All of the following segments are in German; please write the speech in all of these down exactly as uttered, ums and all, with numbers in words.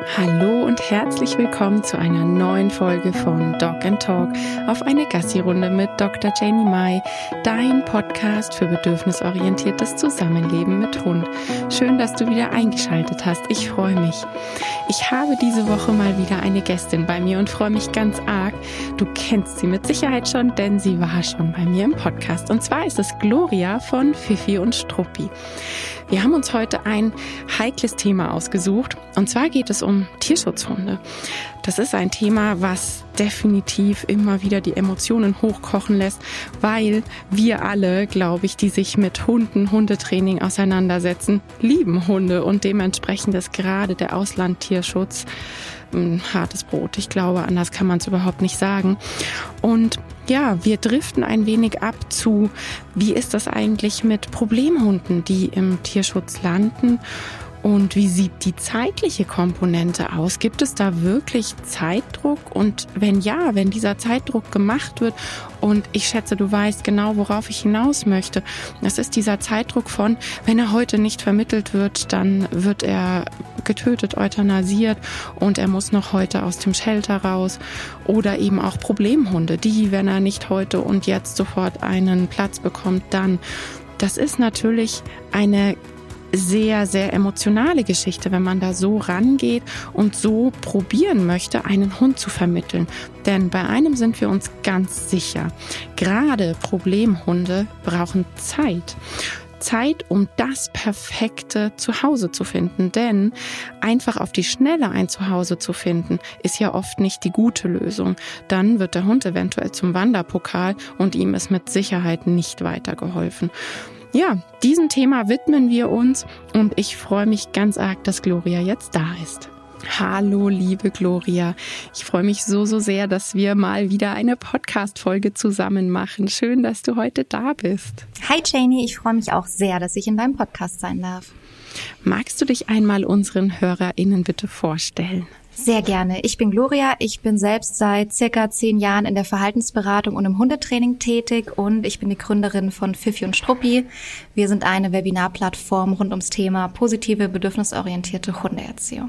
Hallo und herzlich willkommen zu einer neuen Folge von Dog and Talk auf eine Gassi-Runde mit Doktor Janie Mai, dein Podcast für bedürfnisorientiertes Zusammenleben mit Hund. Schön, dass du wieder eingeschaltet hast. Ich freue mich. Ich habe diese Woche mal wieder eine Gästin bei mir und freue mich ganz arg. Du kennst sie mit Sicherheit schon, denn sie war schon bei mir im Podcast. Und zwar ist es Gloria von Fifi und Struppi. Wir haben uns heute ein heikles Thema ausgesucht und zwar geht es um Tierschutzhunde. Das ist ein Thema, was definitiv immer wieder die Emotionen hochkochen lässt, weil wir alle, glaube ich, die sich mit Hunden, Hundetraining auseinandersetzen, lieben Hunde und dementsprechend ist gerade der Auslandtierschutz ein hartes Brot. Ich glaube, anders kann man es überhaupt nicht sagen. Und ja, wir driften ein wenig ab zu, wie ist das eigentlich mit Problemhunden, die im Tierschutz landen? Und wie sieht die zeitliche Komponente aus? Gibt es da wirklich Zeitdruck? Und wenn ja, wenn dieser Zeitdruck gemacht wird, und ich schätze, du weißt genau, worauf ich hinaus möchte, das ist dieser Zeitdruck von, wenn er heute nicht vermittelt wird, dann wird er getötet, euthanasiert und er muss noch heute aus dem Shelter raus. Oder eben auch Problemhunde, die, wenn er nicht heute und jetzt sofort einen Platz bekommt, dann. Das ist natürlich eine sehr, sehr emotionale Geschichte, wenn man da so rangeht und so probieren möchte, einen Hund zu vermitteln. Denn bei einem sind wir uns ganz sicher, gerade Problemhunde brauchen Zeit. Zeit, um das perfekte Zuhause zu finden. Denn einfach auf die Schnelle ein Zuhause zu finden, ist ja oft nicht die gute Lösung. Dann wird der Hund eventuell zum Wanderpokal und ihm ist mit Sicherheit nicht weitergeholfen. Ja, diesem Thema widmen wir uns und ich freue mich ganz arg, dass Gloria jetzt da ist. Hallo, liebe Gloria. Ich freue mich so, so sehr, dass wir mal wieder eine Podcast-Folge zusammen machen. Schön, dass du heute da bist. Hi Janie, ich freue mich auch sehr, dass ich in deinem Podcast sein darf. Magst du dich einmal unseren HörerInnen bitte vorstellen? Sehr gerne. Ich bin Gloria. Ich bin selbst seit circa zehn Jahren in der Verhaltensberatung und im Hundetraining tätig und ich bin die Gründerin von Fifi und Struppi. Wir sind eine Webinarplattform rund ums Thema positive, bedürfnisorientierte Hundeerziehung.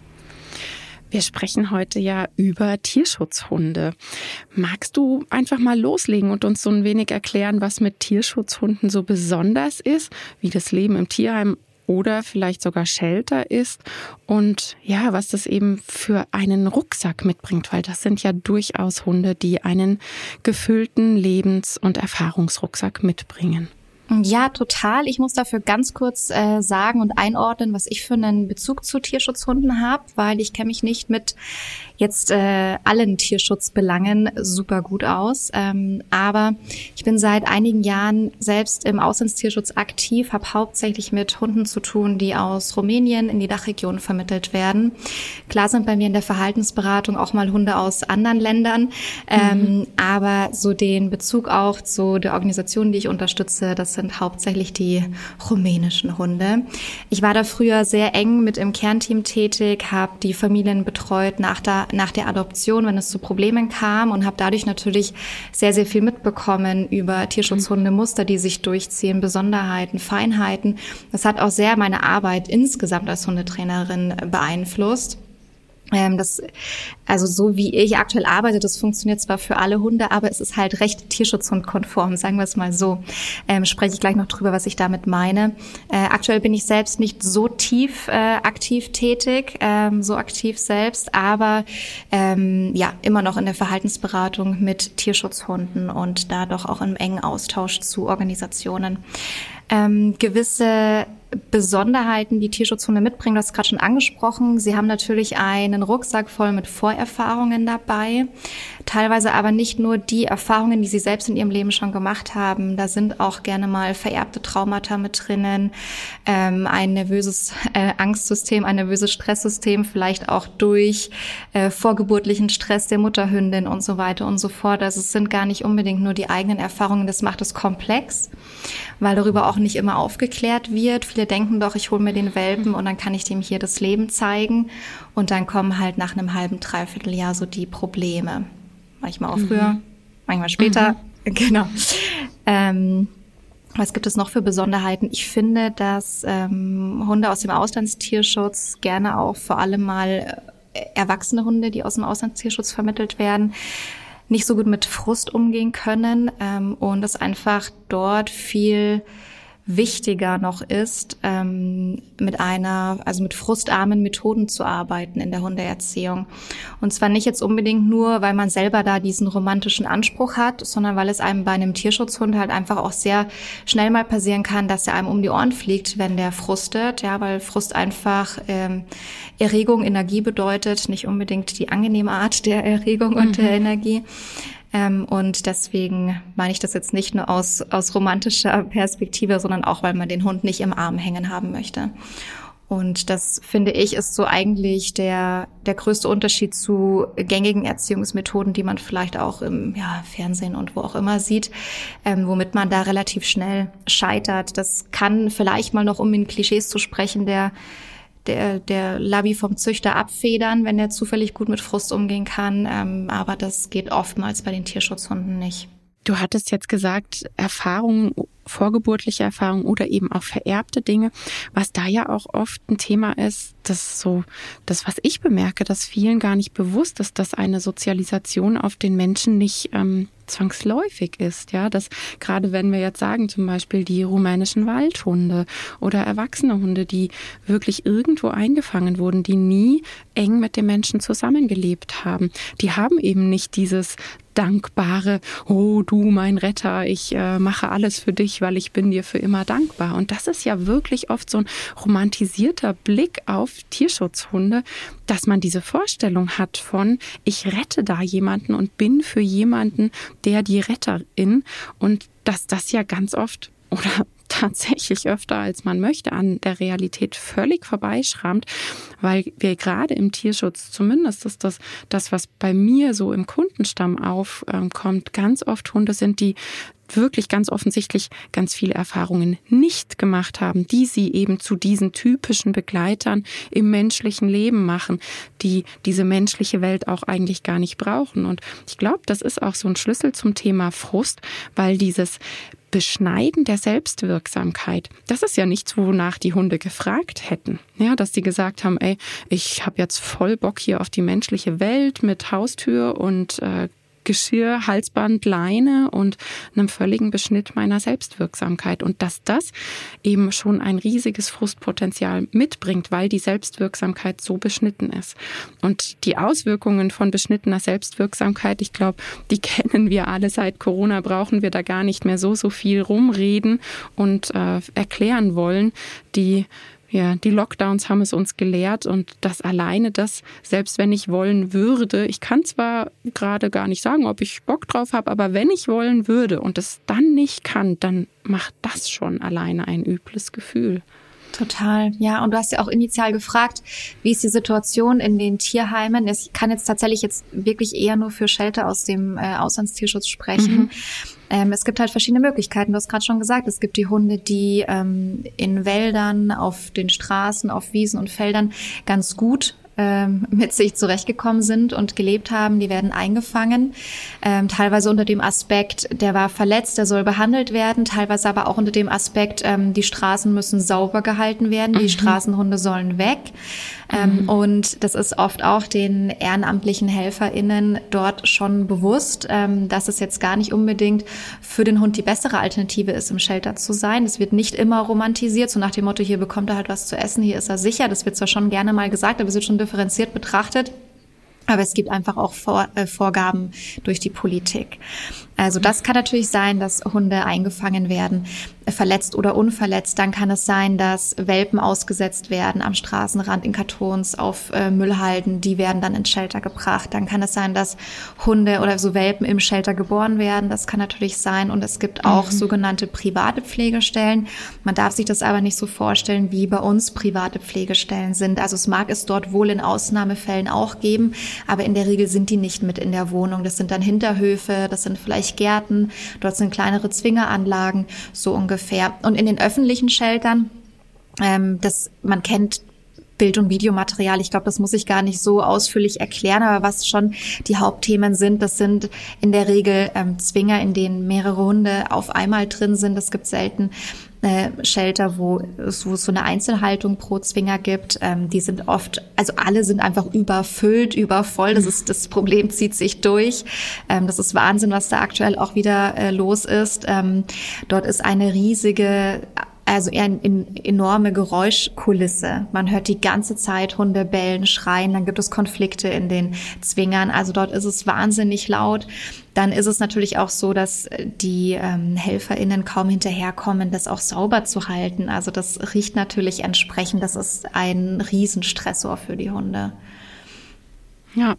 Wir sprechen heute ja über Tierschutzhunde. Magst du einfach mal loslegen und uns so ein wenig erklären, was mit Tierschutzhunden so besonders ist, wie das Leben im Tierheim oder vielleicht sogar Shelter ist und ja, was das eben für einen Rucksack mitbringt, weil das sind ja durchaus Hunde, die einen gefüllten Lebens- und Erfahrungsrucksack mitbringen. Ja, total. Ich muss dafür ganz kurz äh, sagen und einordnen, was ich für einen Bezug zu Tierschutzhunden habe, weil ich kenne mich nicht mit jetzt äh, allen Tierschutzbelangen super gut aus. Ähm, aber ich bin seit einigen Jahren selbst im Auslandstierschutz aktiv, habe hauptsächlich mit Hunden zu tun, die aus Rumänien in die Dachregion vermittelt werden. Klar sind bei mir in der Verhaltensberatung auch mal Hunde aus anderen Ländern, ähm, mhm. aber so den Bezug auch zu der Organisation, die ich unterstütze, das sind hauptsächlich die rumänischen Hunde. Ich war da früher sehr eng mit im Kernteam tätig, habe die Familien betreut nach der, nach der Adoption, wenn es zu Problemen kam und habe dadurch natürlich sehr, sehr viel mitbekommen über Tierschutzhundemuster, die sich durchziehen, Besonderheiten, Feinheiten. Das hat auch sehr meine Arbeit insgesamt als Hundetrainerin beeinflusst. Ähm, das, also so wie ich aktuell arbeite, das funktioniert zwar für alle Hunde, aber es ist halt recht tierschutzhundkonform, sagen wir es mal so. Ähm, spreche ich gleich noch drüber, was ich damit meine. Äh, aktuell bin ich selbst nicht so tief äh, aktiv tätig, ähm, so aktiv selbst, aber ähm, ja, immer noch in der Verhaltensberatung mit Tierschutzhunden und da doch auch im engen Austausch zu Organisationen. Ähm, gewisse Besonderheiten, die Tierschutzhunde mitbringen, du hast es gerade schon angesprochen. Sie haben natürlich einen Rucksack voll mit Vorerfahrungen dabei, teilweise aber nicht nur die Erfahrungen, die sie selbst in ihrem Leben schon gemacht haben. Da sind auch gerne mal vererbte Traumata mit drinnen, ähm, ein nervöses äh, Angstsystem, ein nervöses Stresssystem, vielleicht auch durch äh, vorgeburtlichen Stress der Mutterhündin und so weiter und so fort. Also es sind gar nicht unbedingt nur die eigenen Erfahrungen, das macht es komplex, weil darüber auch nicht immer aufgeklärt wird. Viele denken doch, ich hole mir den Welpen und dann kann ich dem hier das Leben zeigen. Und dann kommen halt nach einem halben, dreiviertel Jahr so die Probleme. Manchmal auch früher, mhm. manchmal später. Mhm. Genau. Ähm, Was gibt es noch für Besonderheiten? Ich finde, dass ähm, Hunde aus dem Auslandstierschutz gerne auch vor allem mal äh, erwachsene Hunde, die aus dem Auslandstierschutz vermittelt werden, nicht so gut mit Frust umgehen können ähm, und es einfach dort viel wichtiger noch ist, ähm, mit einer, also mit frustarmen Methoden zu arbeiten in der Hundeerziehung. Und zwar nicht jetzt unbedingt nur, weil man selber da diesen romantischen Anspruch hat, sondern weil es einem bei einem Tierschutzhund halt einfach auch sehr schnell mal passieren kann, dass er einem um die Ohren fliegt, wenn der frustet, ja, weil Frust einfach ähm, Erregung, Energie bedeutet, nicht unbedingt die angenehme Art der Erregung und mhm. der Energie. Ähm, und deswegen meine ich das jetzt nicht nur aus, aus romantischer Perspektive, sondern auch, weil man den Hund nicht im Arm hängen haben möchte. Und das, finde ich, ist so eigentlich der, der größte Unterschied zu gängigen Erziehungsmethoden, die man vielleicht auch im ja, Fernsehen und wo auch immer sieht, ähm, womit man da relativ schnell scheitert. Das kann vielleicht mal noch, um in Klischees zu sprechen, der der, der Labby vom Züchter abfedern, wenn der zufällig gut mit Frust umgehen kann. Ähm, aber das geht oftmals bei den Tierschutzhunden nicht. Du hattest jetzt gesagt, Erfahrungen, vorgeburtliche Erfahrungen oder eben auch vererbte Dinge, was da ja auch oft ein Thema ist, das so, das, was ich bemerke, dass vielen gar nicht bewusst ist, dass eine Sozialisation auf den Menschen nicht ähm, zwangsläufig ist, ja, dass gerade wenn wir jetzt sagen, zum Beispiel die rumänischen Waldhunde oder erwachsene Hunde, die wirklich irgendwo eingefangen wurden, die nie eng mit dem Menschen zusammengelebt haben, die haben eben nicht dieses dankbare, oh du mein Retter, ich äh, mache alles für dich, weil ich bin dir für immer dankbar. Und das ist ja wirklich oft so ein romantisierter Blick auf Tierschutzhunde, dass man diese Vorstellung hat von, ich rette da jemanden und bin für jemanden der die Retterin, und dass das ja ganz oft oder tatsächlich öfter, als man möchte, an der Realität völlig vorbeischrammt, weil wir gerade im Tierschutz, zumindest ist das das, was bei mir so im Kundenstamm aufkommt, ganz oft Hunde sind, die wirklich ganz offensichtlich ganz viele Erfahrungen nicht gemacht haben, die sie eben zu diesen typischen Begleitern im menschlichen Leben machen, die diese menschliche Welt auch eigentlich gar nicht brauchen. Und ich glaube, das ist auch so ein Schlüssel zum Thema Frust, weil dieses Beschneiden der Selbstwirksamkeit, das ist ja nichts, wonach die Hunde gefragt hätten. Ja, dass sie gesagt haben, ey, ich habe jetzt voll Bock hier auf die menschliche Welt mit Haustür und äh, Geschirr, Halsband, Leine und einem völligen Beschnitt meiner Selbstwirksamkeit. Und dass das eben schon ein riesiges Frustpotenzial mitbringt, weil die Selbstwirksamkeit so beschnitten ist. Und die Auswirkungen von beschnittener Selbstwirksamkeit, ich glaube, die kennen wir alle. Seit Corona brauchen wir da gar nicht mehr so, so viel rumreden und äh, erklären wollen. Die Ja, die Lockdowns haben es uns gelehrt, und das alleine das, selbst wenn ich wollen würde, ich kann zwar gerade gar nicht sagen, ob ich Bock drauf habe, aber wenn ich wollen würde und es dann nicht kann, dann macht das schon alleine ein übles Gefühl. Total, ja. Und du hast ja auch initial gefragt, wie ist die Situation in den Tierheimen? Ich kann jetzt tatsächlich jetzt wirklich eher nur für Shelter aus dem äh, Auslandstierschutz sprechen. Mhm. Ähm, es gibt halt verschiedene Möglichkeiten. Du hast gerade schon gesagt, es gibt die Hunde, die ähm, in Wäldern, auf den Straßen, auf Wiesen und Feldern ganz gut ähm, mit sich zurechtgekommen sind und gelebt haben. Die werden eingefangen, ähm, teilweise unter dem Aspekt, der war verletzt, der soll behandelt werden, teilweise aber auch unter dem Aspekt, ähm, die Straßen müssen sauber gehalten werden, mhm. die Straßenhunde sollen weg. Ähm, mhm. Und das ist oft auch den ehrenamtlichen HelferInnen dort schon bewusst, ähm, dass es jetzt gar nicht unbedingt für den Hund die bessere Alternative ist, im Shelter zu sein. Es wird nicht immer romantisiert, so nach dem Motto, hier bekommt er halt was zu essen, hier ist er sicher. Das wird zwar schon gerne mal gesagt, aber es wird schon differenziert betrachtet. Aber es gibt einfach auch Vor- äh, Vorgaben durch die Politik. Also das kann natürlich sein, dass Hunde eingefangen werden, verletzt oder unverletzt. Dann kann es sein, dass Welpen ausgesetzt werden am Straßenrand in Kartons auf äh, Müllhalden. Die werden dann ins Shelter gebracht. Dann kann es sein, dass Hunde oder so Welpen im Shelter geboren werden. Das kann natürlich sein. Und es gibt auch mhm. sogenannte private Pflegestellen. Man darf sich das aber nicht so vorstellen, wie bei uns private Pflegestellen sind. Also es mag es dort wohl in Ausnahmefällen auch geben, aber in der Regel sind die nicht mit in der Wohnung. Das sind dann Hinterhöfe, das sind vielleicht Gärten, dort sind kleinere Zwingeranlagen, so ungefähr. Und in den öffentlichen Sheltern, ähm, das, man kennt Bild- und Videomaterial. Ich glaube, das muss ich gar nicht so ausführlich erklären, aber was schon die Hauptthemen sind, das sind in der Regel ähm, Zwinger, in denen mehrere Hunde auf einmal drin sind. Es gibt selten äh, Shelter, wo es wo es so eine Einzelhaltung pro Zwinger gibt. Ähm, die sind oft, also alle sind einfach überfüllt, übervoll. Das ist das Problem, zieht sich durch. Ähm, das ist Wahnsinn, was da aktuell auch wieder äh, los ist. Ähm, dort ist eine riesige Also eher eine enorme Geräuschkulisse. Man hört die ganze Zeit Hunde bellen, schreien, dann gibt es Konflikte in den Zwingern. Also dort ist es wahnsinnig laut. Dann ist es natürlich auch so, dass die ähm, HelferInnen kaum hinterherkommen, das auch sauber zu halten. Also das riecht natürlich entsprechend. Das ist ein Riesenstressor für die Hunde. Ja,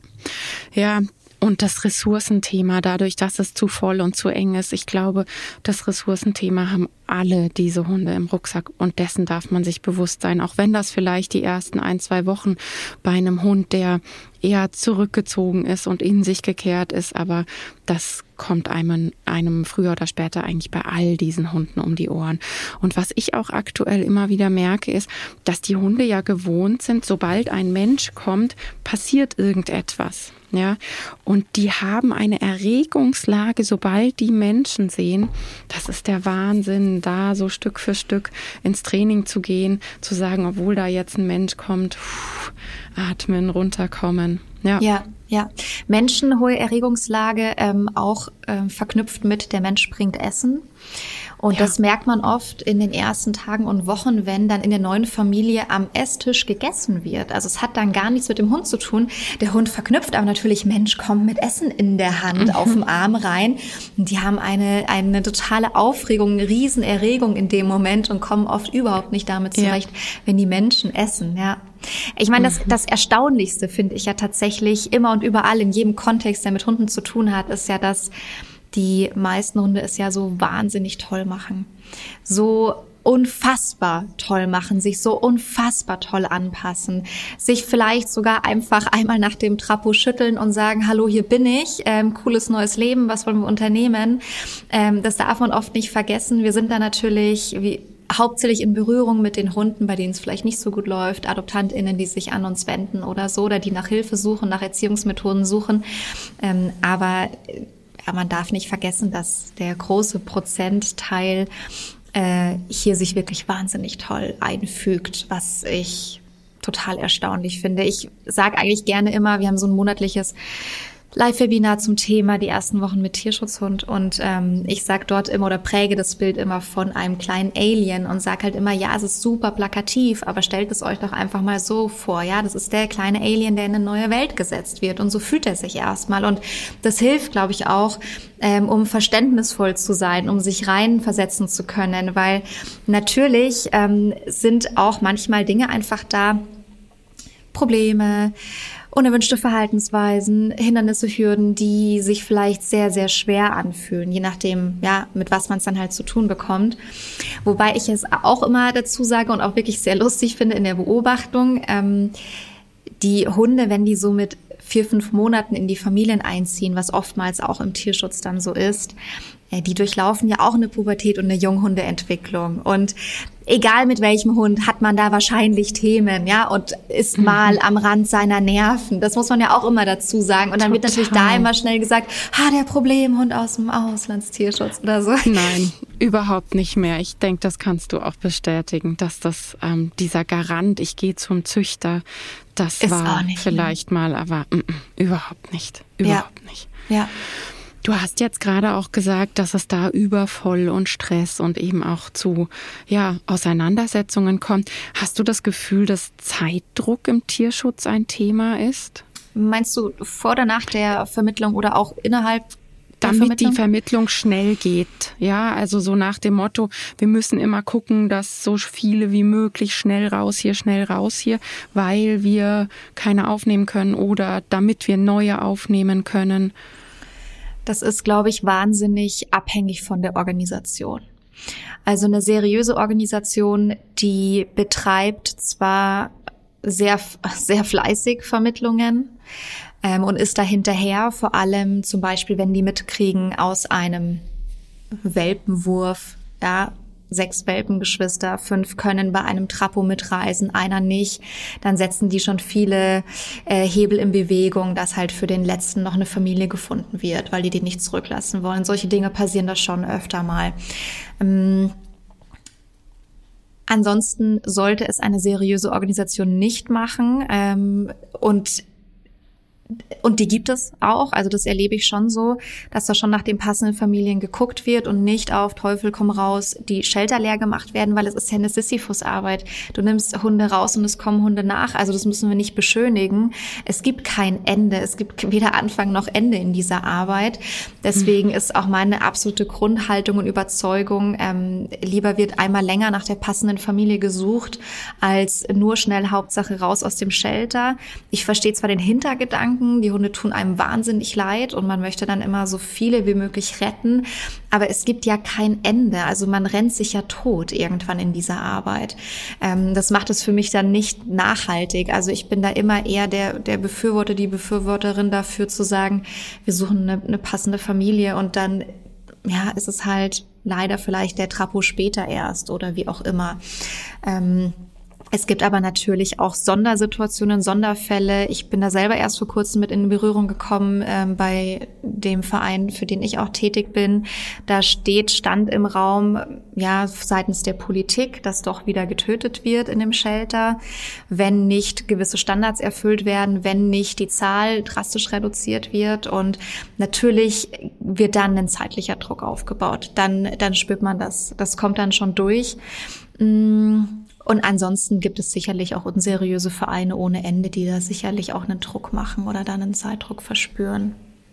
ja. Und das Ressourcenthema, dadurch, dass es zu voll und zu eng ist. Ich glaube, das Ressourcenthema haben alle diese Hunde im Rucksack und dessen darf man sich bewusst sein. Auch wenn das vielleicht die ersten ein, zwei Wochen bei einem Hund, der eher zurückgezogen ist und in sich gekehrt ist, aber das kommt einem, einem früher oder später eigentlich bei all diesen Hunden um die Ohren. Und was ich auch aktuell immer wieder merke, ist, dass die Hunde ja gewohnt sind, sobald ein Mensch kommt, passiert irgendetwas. Ja, und die haben eine Erregungslage, sobald die Menschen sehen. Das ist der Wahnsinn, da so Stück für Stück ins Training zu gehen, zu sagen, obwohl da jetzt ein Mensch kommt, pff, atmen, runterkommen. Ja. Ja, ja. Menschen, hohe Erregungslage, ähm, auch ähm, verknüpft mit der Mensch bringt Essen. Und ja. Das merkt man oft in den ersten Tagen und Wochen, wenn dann in der neuen Familie am Esstisch gegessen wird. Also es hat dann gar nichts mit dem Hund zu tun. Der Hund verknüpft aber natürlich, Mensch, komm mit Essen in der Hand mhm. auf dem Arm rein. Und die haben eine, eine totale Aufregung, eine Riesenerregung in dem Moment und kommen oft überhaupt nicht damit zurecht, ja. wenn die Menschen essen, ja. Ich meine, das, das Erstaunlichste finde ich ja tatsächlich immer und überall in jedem Kontext, der mit Hunden zu tun hat, ist ja, dass die meisten Hunde es ja so wahnsinnig toll machen. So unfassbar toll machen, sich so unfassbar toll anpassen, sich vielleicht sogar einfach einmal nach dem Trappo schütteln und sagen, hallo, hier bin ich, ähm, cooles neues Leben, was wollen wir unternehmen? Ähm, das darf man oft nicht vergessen. Wir sind da natürlich wie hauptsächlich in Berührung mit den Hunden, bei denen es vielleicht nicht so gut läuft, AdoptantInnen, die sich an uns wenden oder so, oder die nach Hilfe suchen, nach Erziehungsmethoden suchen. Ähm, aber ja, man darf nicht vergessen, dass der große Prozentteil äh, hier sich wirklich wahnsinnig toll einfügt, was ich total erstaunlich finde. Ich sage eigentlich gerne immer, wir haben so ein monatliches Live-Webinar zum Thema die ersten Wochen mit Tierschutzhund und ähm, ich sag dort immer oder präge das Bild immer von einem kleinen Alien und sag halt immer, ja, es ist super plakativ, aber stellt es euch doch einfach mal so vor, ja, das ist der kleine Alien, der in eine neue Welt gesetzt wird und so fühlt er sich erstmal und das hilft, glaube ich, auch, ähm, um verständnisvoll zu sein, um sich reinversetzen zu können, weil natürlich ähm, sind auch manchmal Dinge einfach da, Probleme, unerwünschte Verhaltensweisen, Hindernisse, Hürden, die sich vielleicht sehr, sehr schwer anfühlen, je nachdem, ja, mit was man es dann halt zu tun bekommt. Wobei ich es auch immer dazu sage und auch wirklich sehr lustig finde in der Beobachtung, ähm, die Hunde, wenn die so mit vier, fünf Monaten in die Familien einziehen, was oftmals auch im Tierschutz dann so ist, die durchlaufen ja auch eine Pubertät und eine Junghundeentwicklung. Und egal mit welchem Hund hat man da wahrscheinlich Themen, ja, und ist mal am Rand seiner Nerven. Das muss man ja auch immer dazu sagen. Und dann Total. Wird natürlich da immer schnell gesagt, ha, der Problemhund aus dem Auslandstierschutz oder so. Nein, überhaupt nicht mehr. Ich denke, das kannst du auch bestätigen, dass das ähm, dieser Garant, ich gehe zum Züchter, das ist war vielleicht mehr. mal, aber mm, mm, überhaupt nicht. Überhaupt ja. nicht. Ja. Du hast jetzt gerade auch gesagt, dass es da übervoll und Stress und eben auch zu ja, Auseinandersetzungen kommt. Hast du das Gefühl, dass Zeitdruck im Tierschutz ein Thema ist? Meinst du vor oder nach der Vermittlung oder auch innerhalb der Damit Vermittlung? Die Vermittlung schnell geht. Ja, also so nach dem Motto, wir müssen immer gucken, dass so viele wie möglich schnell raus hier, schnell raus hier, weil wir keine aufnehmen können oder damit wir neue aufnehmen können. Das ist, glaube ich, wahnsinnig abhängig von der Organisation. Also eine seriöse Organisation, die betreibt zwar sehr, sehr fleißig Vermittlungen ähm, und ist da hinterher, vor allem zum Beispiel, wenn die mitkriegen aus einem Welpenwurf, ja, sechs Welpengeschwister, fünf können bei einem Trappo mitreisen, einer nicht. Dann setzen die schon viele äh, Hebel in Bewegung, dass halt für den letzten noch eine Familie gefunden wird, weil die den nicht zurücklassen wollen. Solche Dinge passieren da schon öfter mal. Ähm, ansonsten sollte es eine seriöse Organisation nicht machen, ähm, und Und die gibt es auch, also das erlebe ich schon so, dass da schon nach den passenden Familien geguckt wird und nicht auf Teufel komm raus die Shelter leer gemacht werden, weil es ist ja eine Sisyphus-Arbeit. Du nimmst Hunde raus und es kommen Hunde nach, also das müssen wir nicht beschönigen. Es gibt kein Ende, es gibt weder Anfang noch Ende in dieser Arbeit. Deswegen mhm. ist auch meine absolute Grundhaltung und Überzeugung, ähm, lieber wird einmal länger nach der passenden Familie gesucht, als nur schnell Hauptsache raus aus dem Shelter. Ich verstehe zwar den Hintergedanken, die Hunde tun einem wahnsinnig leid und man möchte dann immer so viele wie möglich retten. Aber es gibt ja kein Ende. Also man rennt sich ja tot irgendwann in dieser Arbeit. Ähm, das macht es für mich dann nicht nachhaltig. Also ich bin da immer eher der, der Befürworter, die Befürworterin dafür zu sagen, wir suchen eine, eine passende Familie und dann, ja, ist es halt leider vielleicht der Trappo später erst oder wie auch immer. Ähm, Es gibt aber natürlich auch Sondersituationen, Sonderfälle. Ich bin da selber erst vor kurzem mit in Berührung gekommen ähm, bei dem Verein, für den ich auch tätig bin. Da steht, stand im Raum, ja, seitens der Politik, dass doch wieder getötet wird in dem Shelter, wenn nicht gewisse Standards erfüllt werden, wenn nicht die Zahl drastisch reduziert wird. Und natürlich wird dann ein zeitlicher Druck aufgebaut. Dann, dann spürt man das. Das kommt dann schon durch. Und ansonsten gibt es sicherlich auch unseriöse Vereine ohne Ende, die da sicherlich auch einen Druck machen oder dann einen Zeitdruck verspüren.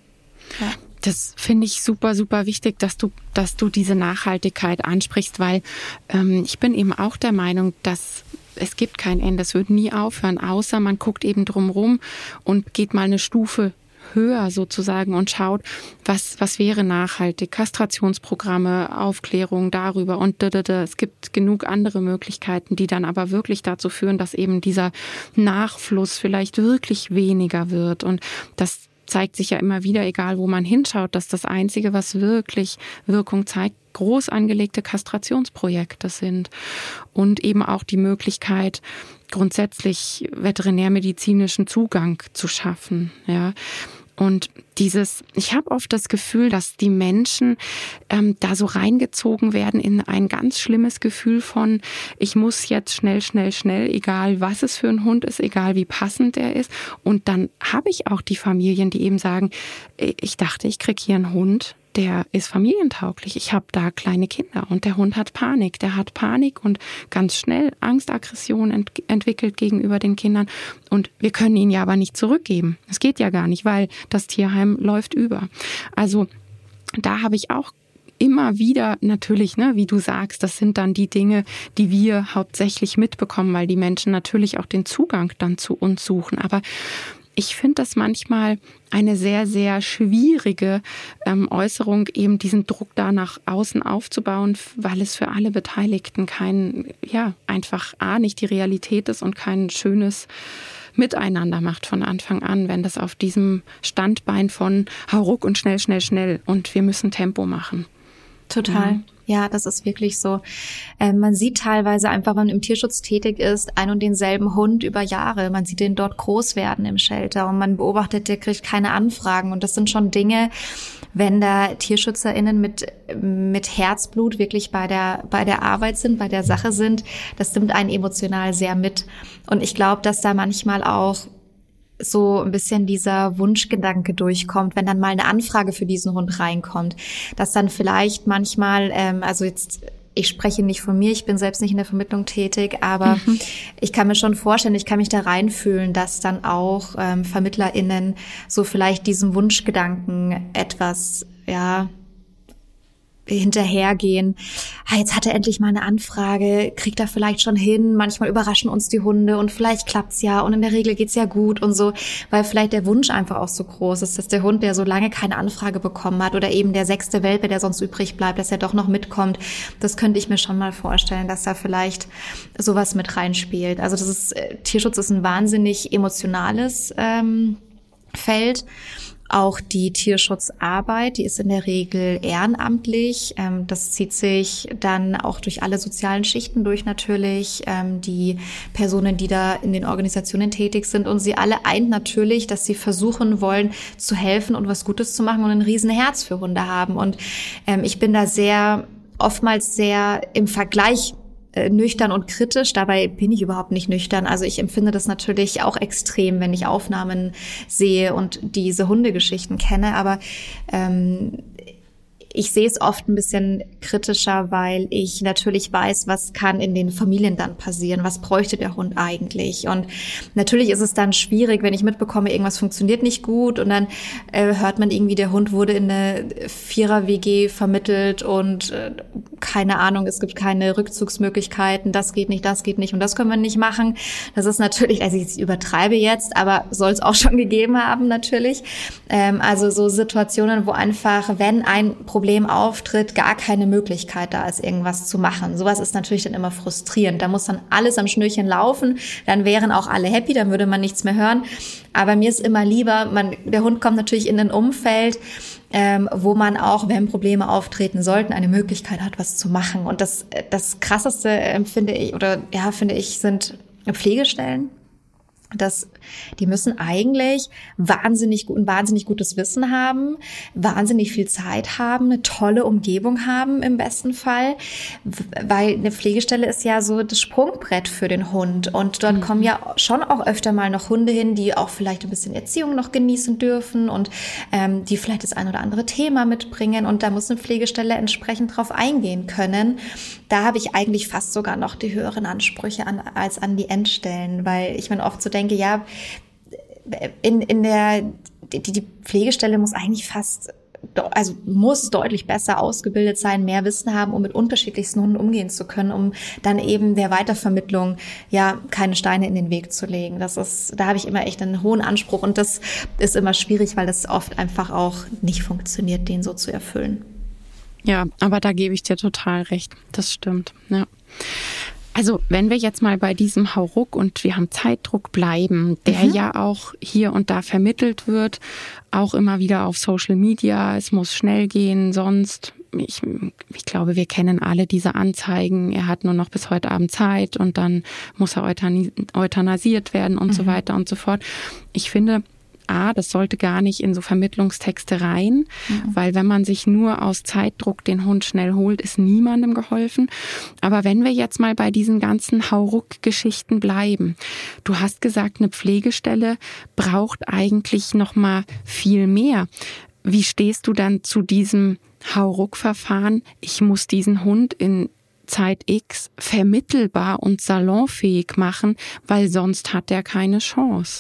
Ja. Das finde ich super, super wichtig, dass du, dass du diese Nachhaltigkeit ansprichst, weil ähm, ich bin eben auch der Meinung, dass es gibt kein Ende, es wird nie aufhören, außer man guckt eben drumrum und geht mal eine Stufe höher sozusagen und schaut, was was wäre nachhaltig, Kastrationsprogramme, Aufklärung darüber und da, da, da. Es gibt genug andere Möglichkeiten, die dann aber wirklich dazu führen, dass eben dieser Nachfluss vielleicht wirklich weniger wird. Und das zeigt sich ja immer wieder, egal wo man hinschaut, dass das Einzige, was wirklich Wirkung zeigt, groß angelegte Kastrationsprojekte sind und eben auch die Möglichkeit, grundsätzlich veterinärmedizinischen Zugang zu schaffen, ja. Und dieses, ich habe oft das Gefühl, dass die Menschen ähm, da so reingezogen werden in ein ganz schlimmes Gefühl von, ich muss jetzt schnell, schnell, schnell, egal was es für ein Hund ist, egal wie passend der ist. Und dann habe ich auch die Familien, die eben sagen, ich dachte, ich kriege hier einen Hund, der ist familientauglich. Ich habe da kleine Kinder und der Hund hat Panik. Der hat Panik und ganz schnell Angstaggression ent- entwickelt gegenüber den Kindern. Und wir können ihn ja aber nicht zurückgeben. Das geht ja gar nicht, weil das Tierheim läuft über. Also da habe ich auch immer wieder natürlich, ne, wie du sagst, das sind dann die Dinge, die wir hauptsächlich mitbekommen, weil die Menschen natürlich auch den Zugang dann zu uns suchen. Aber ich finde das manchmal eine sehr, sehr schwierige ähm, Äußerung, eben diesen Druck da nach außen aufzubauen, weil es für alle Beteiligten kein, ja, einfach A, nicht die Realität ist und kein schönes Miteinander macht von Anfang an, wenn das auf diesem Standbein von hau ruck und schnell, schnell, schnell und wir müssen Tempo machen. Total. Mhm. Ja, das ist wirklich so. Äh, man sieht teilweise einfach, wenn man im Tierschutz tätig ist, ein und denselben Hund über Jahre. Man sieht den dort groß werden im Shelter und man beobachtet, der kriegt keine Anfragen. Und das sind schon Dinge, wenn da TierschützerInnen mit, mit Herzblut wirklich bei der, bei der Arbeit sind, bei der Sache sind, das nimmt einen emotional sehr mit. Und ich glaube, dass da manchmal auch so ein bisschen dieser Wunschgedanke durchkommt, wenn dann mal eine Anfrage für diesen Hund reinkommt, dass dann vielleicht manchmal, ähm, also jetzt, ich spreche nicht von mir, ich bin selbst nicht in der Vermittlung tätig, aber mhm. ich kann mir schon vorstellen, ich kann mich da reinfühlen, dass dann auch ähm, VermittlerInnen so vielleicht diesem Wunschgedanken etwas, ja, hinterhergehen. Ah, jetzt hat er endlich mal eine Anfrage, kriegt er vielleicht schon hin. Manchmal überraschen uns die Hunde und vielleicht klappt's ja und in der Regel geht's ja gut und so, weil vielleicht der Wunsch einfach auch so groß ist, dass der Hund, der so lange keine Anfrage bekommen hat oder eben der sechste Welpe, der sonst übrig bleibt, dass er doch noch mitkommt. Das könnte ich mir schon mal vorstellen, dass da vielleicht sowas mit reinspielt. Also das ist, Tierschutz ist ein wahnsinnig emotionales ähm, Feld. Auch die Tierschutzarbeit, die ist in der Regel ehrenamtlich. Das zieht sich dann auch durch alle sozialen Schichten durch natürlich. Die Personen, die da in den Organisationen tätig sind, und sie alle eint natürlich, dass sie versuchen wollen zu helfen und was Gutes zu machen und ein Riesenherz für Hunde haben. Und ich bin da sehr, oftmals sehr im Vergleich nüchtern und kritisch. Dabei bin ich überhaupt nicht nüchtern. Also ich empfinde das natürlich auch extrem, wenn ich Aufnahmen sehe und diese Hundegeschichten kenne. Aber ähm, ich sehe es oft ein bisschen kritischer, weil ich natürlich weiß, was kann in den Familien dann passieren, was bräuchte der Hund eigentlich. Und natürlich ist es dann schwierig, wenn ich mitbekomme, irgendwas funktioniert nicht gut und dann äh, hört man irgendwie, der Hund wurde in eine Vierer-W G vermittelt und äh, keine Ahnung, es gibt keine Rückzugsmöglichkeiten, das geht nicht, das geht nicht und das können wir nicht machen. Das ist natürlich, also ich übertreibe jetzt, aber soll es auch schon gegeben haben natürlich. Ähm, also so Situationen, wo einfach, wenn ein Problem auftritt, gar keine Möglichkeit da ist, irgendwas zu machen. Sowas ist natürlich dann immer frustrierend. Da muss dann alles am Schnürchen laufen, dann wären auch alle happy, dann würde man nichts mehr hören. Aber mir ist immer lieber, man, der Hund kommt natürlich in ein Umfeld, ähm, wo man auch, wenn Probleme auftreten sollten, eine Möglichkeit hat, was zu machen. Und das, das Krasseste empfinde ich, oder ja, finde ich, sind Pflegestellen. Das, die müssen eigentlich wahnsinnig ein wahnsinnig gutes Wissen haben, wahnsinnig viel Zeit haben, eine tolle Umgebung haben im besten Fall, weil eine Pflegestelle ist ja so das Sprungbrett für den Hund und dort mhm. kommen ja schon auch öfter mal noch Hunde hin, die auch vielleicht ein bisschen Erziehung noch genießen dürfen und ähm, die vielleicht das ein oder andere Thema mitbringen und da muss eine Pflegestelle entsprechend drauf eingehen können. Da habe ich eigentlich fast sogar noch die höheren Ansprüche an, als an die Endstellen, weil ich mir oft so denke, ja, in, in der, die, die Pflegestelle muss eigentlich fast, also muss deutlich besser ausgebildet sein, mehr Wissen haben, um mit unterschiedlichsten Hunden umgehen zu können, um dann eben der Weitervermittlung ja keine Steine in den Weg zu legen. Das ist, da habe ich immer echt einen hohen Anspruch und das ist immer schwierig, weil das oft einfach auch nicht funktioniert, den so zu erfüllen. Ja, aber da gebe ich dir total recht. Das stimmt, ja. Also wenn wir jetzt mal bei diesem Hauruck und wir haben Zeitdruck bleiben, der mhm. ja auch hier und da vermittelt wird, auch immer wieder auf Social Media, es muss schnell gehen, sonst, ich, ich glaube, wir kennen alle diese Anzeigen, er hat nur noch bis heute Abend Zeit und dann muss er euthanasiert werden und mhm. so weiter und so fort. Ich finde, A, das sollte gar nicht in so Vermittlungstexte rein, mhm. weil wenn man sich nur aus Zeitdruck den Hund schnell holt, ist niemandem geholfen. Aber wenn wir jetzt mal bei diesen ganzen Hauruck-Geschichten bleiben, du hast gesagt, eine Pflegestelle braucht eigentlich noch mal viel mehr. Wie stehst du dann zu diesem Hauruck-Verfahren? Ich muss diesen Hund in Zeit X vermittelbar und salonfähig machen, weil sonst hat er keine Chance.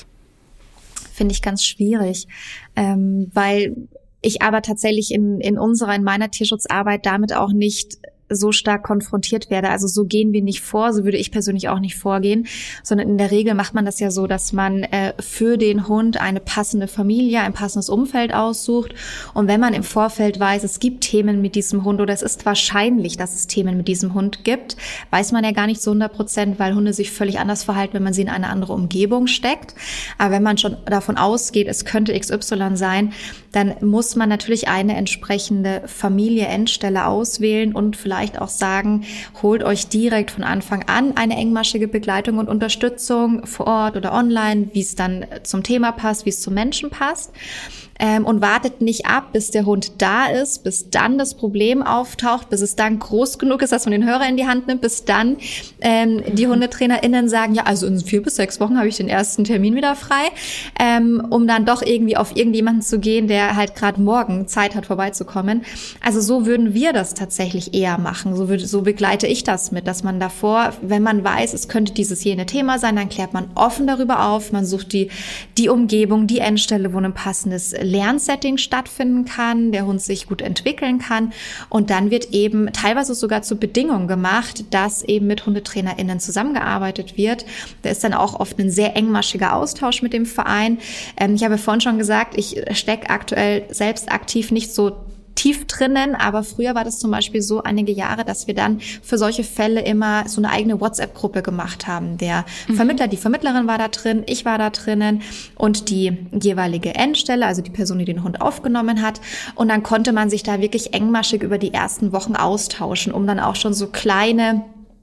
Finde ich ganz schwierig, ähm, weil ich aber tatsächlich in, in unserer, in meiner Tierschutzarbeit damit auch nicht so stark konfrontiert werde. Also so gehen wir nicht vor, so würde ich persönlich auch nicht vorgehen, sondern in der Regel macht man das ja so, dass man äh, für den Hund eine passende Familie, ein passendes Umfeld aussucht und wenn man im Vorfeld weiß, es gibt Themen mit diesem Hund oder es ist wahrscheinlich, dass es Themen mit diesem Hund gibt, weiß man ja gar nicht zu hundert Prozent, weil Hunde sich völlig anders verhalten, wenn man sie in eine andere Umgebung steckt. Aber wenn man schon davon ausgeht, es könnte X Y sein, dann muss man natürlich eine entsprechende Familie, Endstelle auswählen und vielleicht Vielleicht auch sagen, holt euch direkt von Anfang an eine engmaschige Begleitung und Unterstützung vor Ort oder online, wie es dann zum Thema passt, wie es zum Menschen passt. Ähm, und wartet nicht ab, bis der Hund da ist, bis dann das Problem auftaucht, bis es dann groß genug ist, dass man den Hörer in die Hand nimmt, bis dann ähm, die HundetrainerInnen sagen, ja, also in vier bis sechs Wochen habe ich den ersten Termin wieder frei, ähm, um dann doch irgendwie auf irgendjemanden zu gehen, der halt gerade morgen Zeit hat, vorbeizukommen. Also so würden wir das tatsächlich eher machen. So, würde, so begleite ich das mit, dass man davor, wenn man weiß, es könnte dieses jene Thema sein, dann klärt man offen darüber auf, man sucht die, die Umgebung, die Endstelle, wo ein passendes Lernsetting stattfinden kann, der Hund sich gut entwickeln kann und dann wird eben teilweise sogar zur Bedingung gemacht, dass eben mit HundetrainerInnen zusammengearbeitet wird. Da ist dann auch oft ein sehr engmaschiger Austausch mit dem Verein. Ähm, ich habe vorhin schon gesagt, ich stecke aktuell selbst aktiv nicht so tief drinnen, aber früher war das zum Beispiel so einige Jahre, dass wir dann für solche Fälle immer so eine eigene WhatsApp-Gruppe gemacht haben. Der mhm. Vermittler, die Vermittlerin war da drin, ich war da drinnen und die jeweilige Endstelle, also die Person, die den Hund aufgenommen hat. Und dann konnte man sich da wirklich engmaschig über die ersten Wochen austauschen, um dann auch schon so kleine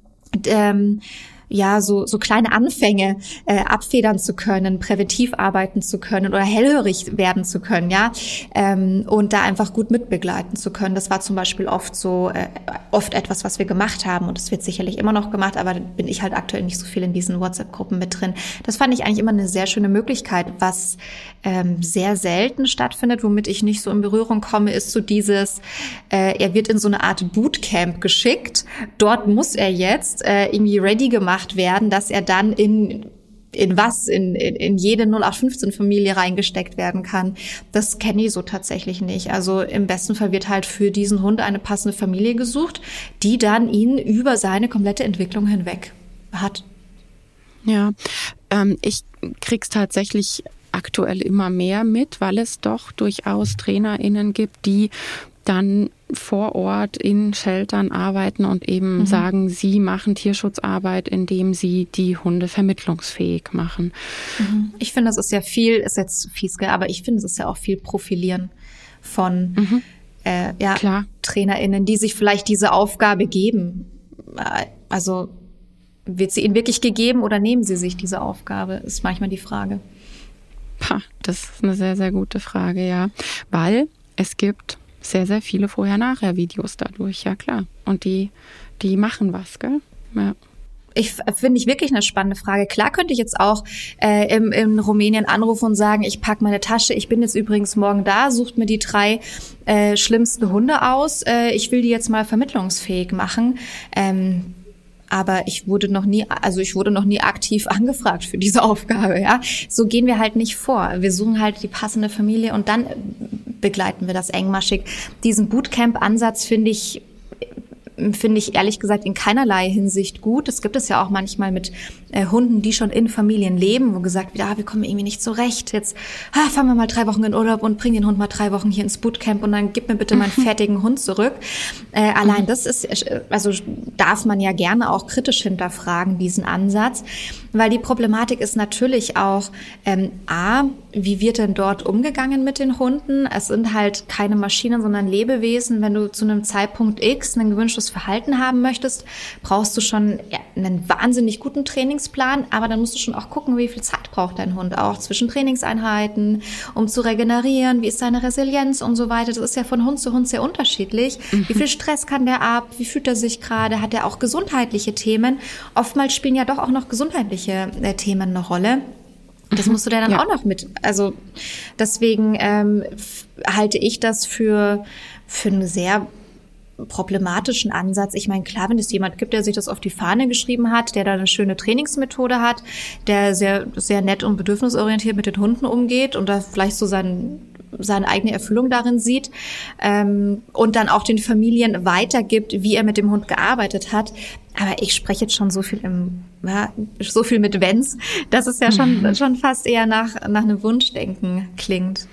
ähm, ja, so, so kleine Anfänge äh, abfedern zu können, präventiv arbeiten zu können oder hellhörig werden zu können, ja, ähm, und da einfach gut mitbegleiten zu können. Das war zum Beispiel oft so, äh, oft etwas, was wir gemacht haben und das wird sicherlich immer noch gemacht, aber da bin ich halt aktuell nicht so viel in diesen WhatsApp-Gruppen mit drin. Das fand ich eigentlich immer eine sehr schöne Möglichkeit. Was ähm, sehr selten stattfindet, womit ich nicht so in Berührung komme, ist so dieses, äh, er wird in so eine Art Bootcamp geschickt. Dort muss er jetzt äh, irgendwie ready gemacht werden, dass er dann in in was in in, in jede null acht fünfzehn Familie reingesteckt werden kann. Das kenne ich so tatsächlich nicht. Also im besten Fall wird halt für diesen Hund eine passende Familie gesucht, die dann ihn über seine komplette Entwicklung hinweg hat. Ja, ähm, ich krieg's tatsächlich aktuell immer mehr mit, weil es doch durchaus TrainerInnen gibt, die dann vor Ort in Sheltern arbeiten und eben mhm. sagen, sie machen Tierschutzarbeit, indem sie die Hunde vermittlungsfähig machen. Mhm. Ich finde, das ist ja viel, ist jetzt fies, aber ich finde, es ist ja auch viel Profilieren von mhm. äh, ja, Klar. TrainerInnen, die sich vielleicht diese Aufgabe geben. Also wird sie ihnen wirklich gegeben oder nehmen sie sich diese Aufgabe, ist manchmal die Frage. Pah, das ist eine sehr, sehr gute Frage, ja. Weil es gibt sehr, sehr viele Vorher-Nachher-Videos dadurch, ja klar. Und die, die machen was, gell? Ja. Ich finde ich wirklich eine spannende Frage. Klar könnte ich jetzt auch äh, im, in Rumänien anrufen und sagen, ich packe meine Tasche, ich bin jetzt übrigens morgen da, sucht mir die drei äh, schlimmsten Hunde aus, äh, ich will die jetzt mal vermittlungsfähig machen. Ähm, aber ich wurde noch nie, also ich wurde noch nie aktiv angefragt für diese Aufgabe, ja. So gehen wir halt nicht vor. Wir suchen halt die passende Familie und dann begleiten wir das engmaschig. Diesen Bootcamp-Ansatz finde ich, finde ich ehrlich gesagt in keinerlei Hinsicht gut. Das gibt es ja auch manchmal mit äh, Hunden, die schon in Familien leben, wo gesagt wird, ah, wir kommen irgendwie nicht zurecht. Jetzt ah, fahren wir mal drei Wochen in Urlaub und bringen den Hund mal drei Wochen hier ins Bootcamp und dann gib mir bitte meinen fertigen Hund zurück. Äh, allein das ist, also darf man ja gerne auch kritisch hinterfragen, diesen Ansatz, weil die Problematik ist natürlich auch, ähm, a, wie wird denn dort umgegangen mit den Hunden? Es sind halt keine Maschinen, sondern Lebewesen. Wenn du zu einem Zeitpunkt X ein gewünschtes Verhalten haben möchtest, brauchst du schon ja, einen wahnsinnig guten Trainingsplan, aber dann musst du schon auch gucken, wie viel Zeit braucht dein Hund auch zwischen Trainingseinheiten, um zu regenerieren, wie ist seine Resilienz und so weiter. Das ist ja von Hund zu Hund sehr unterschiedlich. Mhm. Wie viel Stress kann der ab? Wie fühlt er sich gerade? Hat er auch gesundheitliche Themen? Oftmals spielen ja doch auch noch gesundheitliche äh, Themen eine Rolle. Das musst du dir dann ja. auch noch mit, also deswegen ähm, f- halte ich das für, für einen sehr problematischen Ansatz. Ich meine, klar, wenn es jemand gibt, der sich das auf die Fahne geschrieben hat, der da eine schöne Trainingsmethode hat, der sehr, sehr nett und bedürfnisorientiert mit den Hunden umgeht und da vielleicht so seinen seine eigene Erfüllung darin sieht ähm, und dann auch den Familien weitergibt, wie er mit dem Hund gearbeitet hat. Aber ich spreche jetzt schon so viel im, ja, so viel mit Wenns, dass es ja schon mhm. schon fast eher nach nach einem Wunschdenken klingt.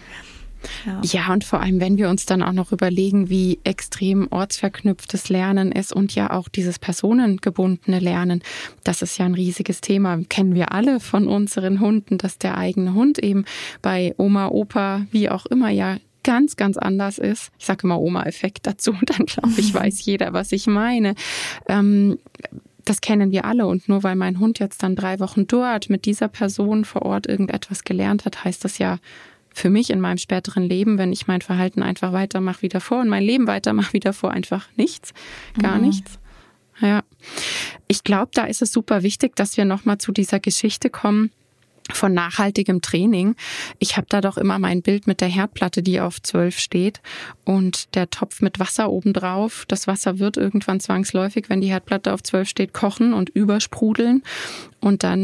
Ja. ja, und vor allem, wenn wir uns dann auch noch überlegen, wie extrem ortsverknüpftes Lernen ist und ja auch dieses personengebundene Lernen, das ist ja ein riesiges Thema. Kennen wir alle von unseren Hunden, dass der eigene Hund eben bei Oma, Opa, wie auch immer ja ganz, ganz anders ist. Ich sage immer Oma-Effekt dazu, dann glaube ich, weiß jeder, was ich meine. Ähm, Das kennen wir alle und nur weil mein Hund jetzt dann drei Wochen dort mit dieser Person vor Ort irgendetwas gelernt hat, heißt das ja für mich in meinem späteren Leben, wenn ich mein Verhalten einfach weitermache wie davor und mein Leben weitermache wie davor, einfach nichts, gar mhm. nichts. Ja, ich glaube, da ist es super wichtig, dass wir nochmal zu dieser Geschichte kommen von nachhaltigem Training. Ich habe da doch immer mein Bild mit der Herdplatte, die auf zwölf steht und der Topf mit Wasser obendrauf. Das Wasser wird irgendwann zwangsläufig, wenn die Herdplatte auf zwölf steht, kochen und übersprudeln und dann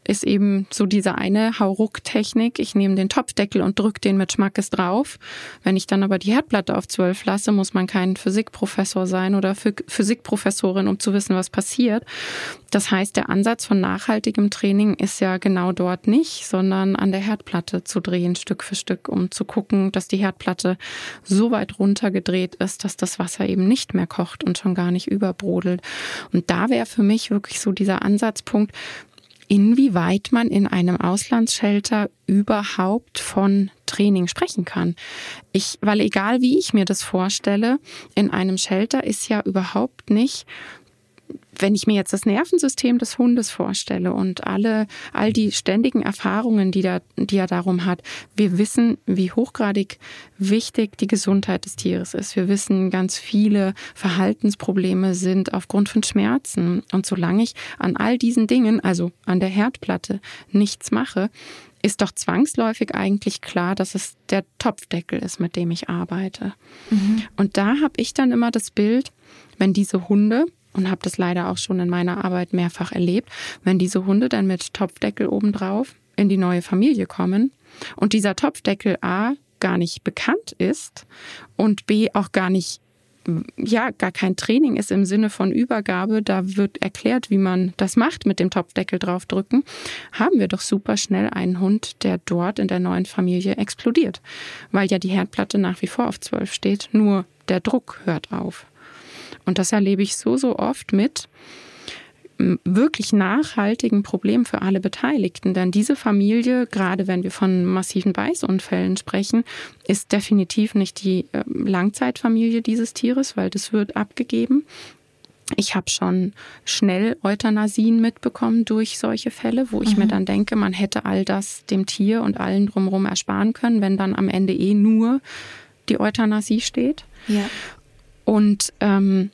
ist eben so diese eine Hauruck-Technik. Ich nehme den Topfdeckel und drücke den mit Schmackes drauf. Wenn ich dann aber die Herdplatte auf zwölf lasse, muss man kein Physikprofessor sein oder Physikprofessorin, um zu wissen, was passiert. Das heißt, der Ansatz von nachhaltigem Training ist ja genau dort nicht, sondern an der Herdplatte zu drehen, Stück für Stück, um zu gucken, dass die Herdplatte so weit runtergedreht ist, dass das Wasser eben nicht mehr kocht und schon gar nicht überbrodelt. Und da wäre für mich wirklich so dieser Ansatzpunkt, inwieweit man in einem Auslandsshelter überhaupt von Training sprechen kann. Ich, weil egal wie ich mir das vorstelle, in einem Shelter ist ja überhaupt nicht, wenn ich mir jetzt das Nervensystem des Hundes vorstelle und alle, all die ständigen Erfahrungen, die, da, die er darum hat, wir wissen, wie hochgradig wichtig die Gesundheit des Tieres ist. Wir wissen, ganz viele Verhaltensprobleme sind aufgrund von Schmerzen. Und solange ich an all diesen Dingen, also an der Herdplatte, nichts mache, ist doch zwangsläufig eigentlich klar, dass es der Topfdeckel ist, mit dem ich arbeite. Mhm. Und da habe ich dann immer das Bild, wenn diese Hunde, und habe das leider auch schon in meiner Arbeit mehrfach erlebt, wenn diese Hunde dann mit Topfdeckel obendrauf in die neue Familie kommen und dieser Topfdeckel A gar nicht bekannt ist und B auch gar nicht, ja, gar kein Training ist im Sinne von Übergabe, da wird erklärt, wie man das macht mit dem Topfdeckel draufdrücken, haben wir doch super schnell einen Hund, der dort in der neuen Familie explodiert, weil ja die Herdplatte nach wie vor auf zwölf steht, nur der Druck hört auf. Und das erlebe ich so, so oft mit wirklich nachhaltigen Problemen für alle Beteiligten. Denn diese Familie, gerade wenn wir von massiven Beißunfällen sprechen, ist definitiv nicht die Langzeitfamilie dieses Tieres, weil das wird abgegeben. Ich habe schon schnell Euthanasien mitbekommen durch solche Fälle, wo ich mhm. mir dann denke, man hätte all das dem Tier und allen drumherum ersparen können, wenn dann am Ende eh nur die Euthanasie steht. Ja. Und, ähm,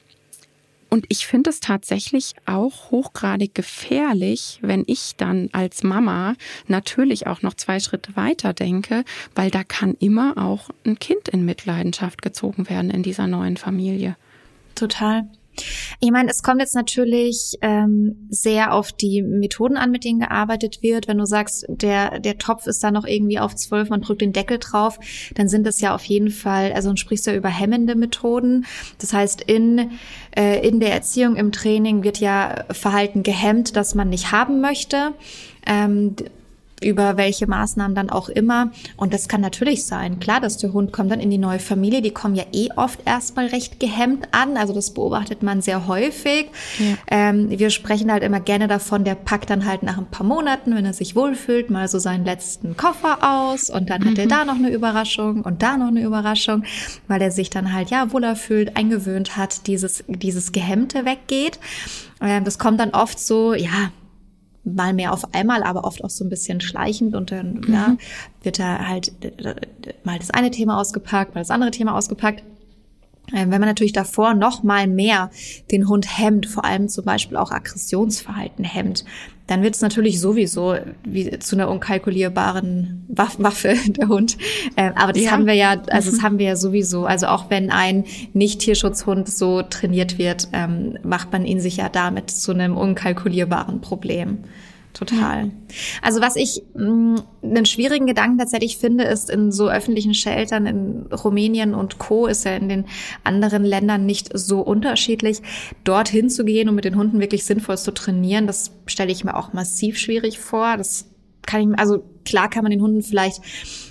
und ich finde es tatsächlich auch hochgradig gefährlich, wenn ich dann als Mama natürlich auch noch zwei Schritte weiter denke, weil da kann immer auch ein Kind in Mitleidenschaft gezogen werden in dieser neuen Familie. Total. Ich meine, es kommt jetzt natürlich ähm, sehr auf die Methoden an, mit denen gearbeitet wird. Wenn du sagst, der der Topf ist da noch irgendwie auf zwölf, man drückt den Deckel drauf, dann sind das ja auf jeden Fall, also du sprichst ja über hemmende Methoden. Das heißt, in äh, in der Erziehung, im Training wird ja Verhalten gehemmt, das man nicht haben möchte. Ähm, über welche Maßnahmen dann auch immer. Und das kann natürlich sein. Klar, dass der Hund kommt dann in die neue Familie. Die kommen ja eh oft erstmal recht gehemmt an. Also das beobachtet man sehr häufig. Ja. Ähm, wir sprechen halt immer gerne davon, der packt dann halt nach ein paar Monaten, wenn er sich wohlfühlt, mal so seinen letzten Koffer aus. Und dann mhm. hat er da noch eine Überraschung und da noch eine Überraschung, weil er sich dann halt ja wohler fühlt, eingewöhnt hat, dieses, dieses Gehemmte weggeht. Ähm, das kommt dann oft so, ja, mal mehr auf einmal, aber oft auch so ein bisschen schleichend und dann mhm. ja, wird da halt mal das eine Thema ausgepackt, mal das andere Thema ausgepackt. Wenn man natürlich davor noch mal mehr den Hund hemmt, vor allem zum Beispiel auch Aggressionsverhalten hemmt, dann wird es natürlich sowieso wie zu einer unkalkulierbaren Waffe, der Hund. Aber das ja. haben wir ja, also mhm. das haben wir ja sowieso. Also auch wenn ein Nicht-Tierschutzhund so trainiert wird, macht man ihn sich ja damit zu einem unkalkulierbaren Problem. Total. Ja. Also was ich mh, einen schwierigen Gedanken tatsächlich finde, ist in so öffentlichen Sheltern in Rumänien und Co. ist ja in den anderen Ländern nicht so unterschiedlich, dorthin zu gehen und mit den Hunden wirklich sinnvoll zu trainieren. Das stelle ich mir auch massiv schwierig vor. Das kann ich, also klar kann man den Hunden vielleicht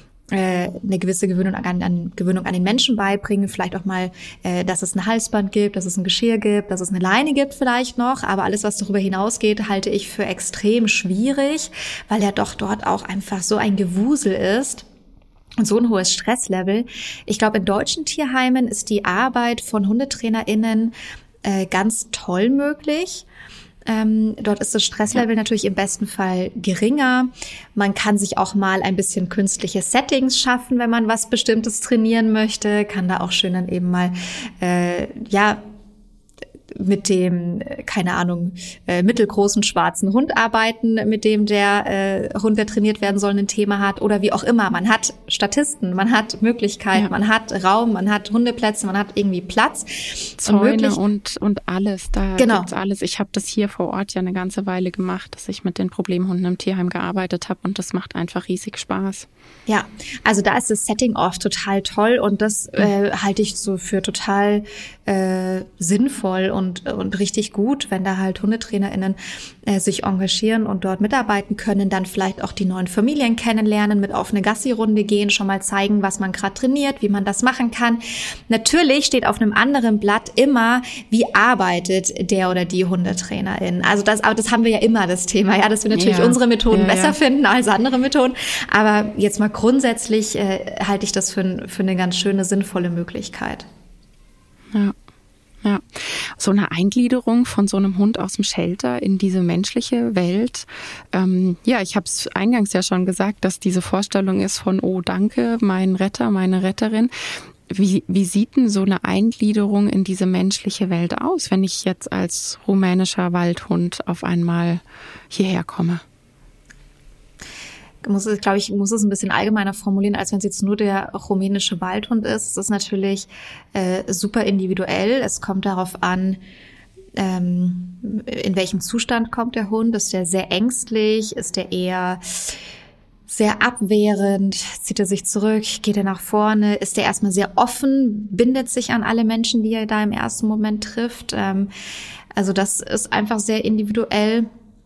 äh, eine gewisse Gewöhnung an, an Gewöhnung an den Menschen beibringen, vielleicht auch mal, äh, dass es ein Halsband gibt, dass es ein Geschirr gibt, dass es eine Leine gibt vielleicht noch, aber alles, was darüber hinausgeht, halte ich für extrem schwierig, weil ja doch dort auch einfach so ein Gewusel ist und so ein hohes Stresslevel. Ich glaube, in deutschen Tierheimen ist die Arbeit von HundetrainerInnen äh, ganz toll möglich. Ähm, dort ist das Stresslevel ja. natürlich im besten Fall geringer. Man kann sich auch mal ein bisschen künstliche Settings schaffen, wenn man was Bestimmtes trainieren möchte. Kann da auch schön dann eben mal, äh, ja, mit dem, keine Ahnung, äh, mittelgroßen schwarzen Hund arbeiten, mit dem der äh, Hund, der trainiert werden soll, ein Thema hat oder wie auch immer. Man hat Statisten, man hat Möglichkeiten, ja. man hat Raum, man hat Hundeplätze, man hat irgendwie Platz. Zäune und, und alles, da genau. gibt's alles. Ich habe das hier vor Ort ja eine ganze Weile gemacht, dass ich mit den Problemhunden im Tierheim gearbeitet habe und das macht einfach riesig Spaß. Ja, also da ist das Setting oft total toll und das äh, halte ich so für total äh, sinnvoll und, und richtig gut, wenn da halt HundetrainerInnen äh, sich engagieren und dort mitarbeiten können, dann vielleicht auch die neuen Familien kennenlernen, mit auf eine Gassi-Runde gehen, schon mal zeigen, was man gerade trainiert, wie man das machen kann. Natürlich steht auf einem anderen Blatt immer, wie arbeitet der oder die Hundetrainerin. Also das, aber das haben wir ja immer, das Thema, ja, dass wir natürlich ja. unsere Methoden ja, besser ja. finden als andere Methoden. Aber jetzt mal grundsätzlich äh, halte ich das für, für eine ganz schöne, sinnvolle Möglichkeit. Ja. Ja, so eine Eingliederung von so einem Hund aus dem Shelter in diese menschliche Welt. Ähm, ja, ich habe es eingangs ja schon gesagt, dass diese Vorstellung ist von, oh danke, mein Retter, meine Retterin. Wie, wie sieht denn so eine Eingliederung in diese menschliche Welt aus, wenn ich jetzt als rumänischer Waldhund auf einmal hierher komme? Muss es, glaube ich, muss es ein bisschen allgemeiner formulieren, als wenn es jetzt nur der rumänische Waldhund ist. Es ist natürlich äh, super individuell. Es kommt darauf an, ähm, in welchem Zustand kommt der Hund. Ist der sehr ängstlich? Ist der eher sehr abwehrend? Zieht er sich zurück? Geht er nach vorne? Ist der erstmal sehr offen? Bindet sich an alle Menschen, die er da im ersten Moment trifft? Ähm, also das ist einfach sehr individuell.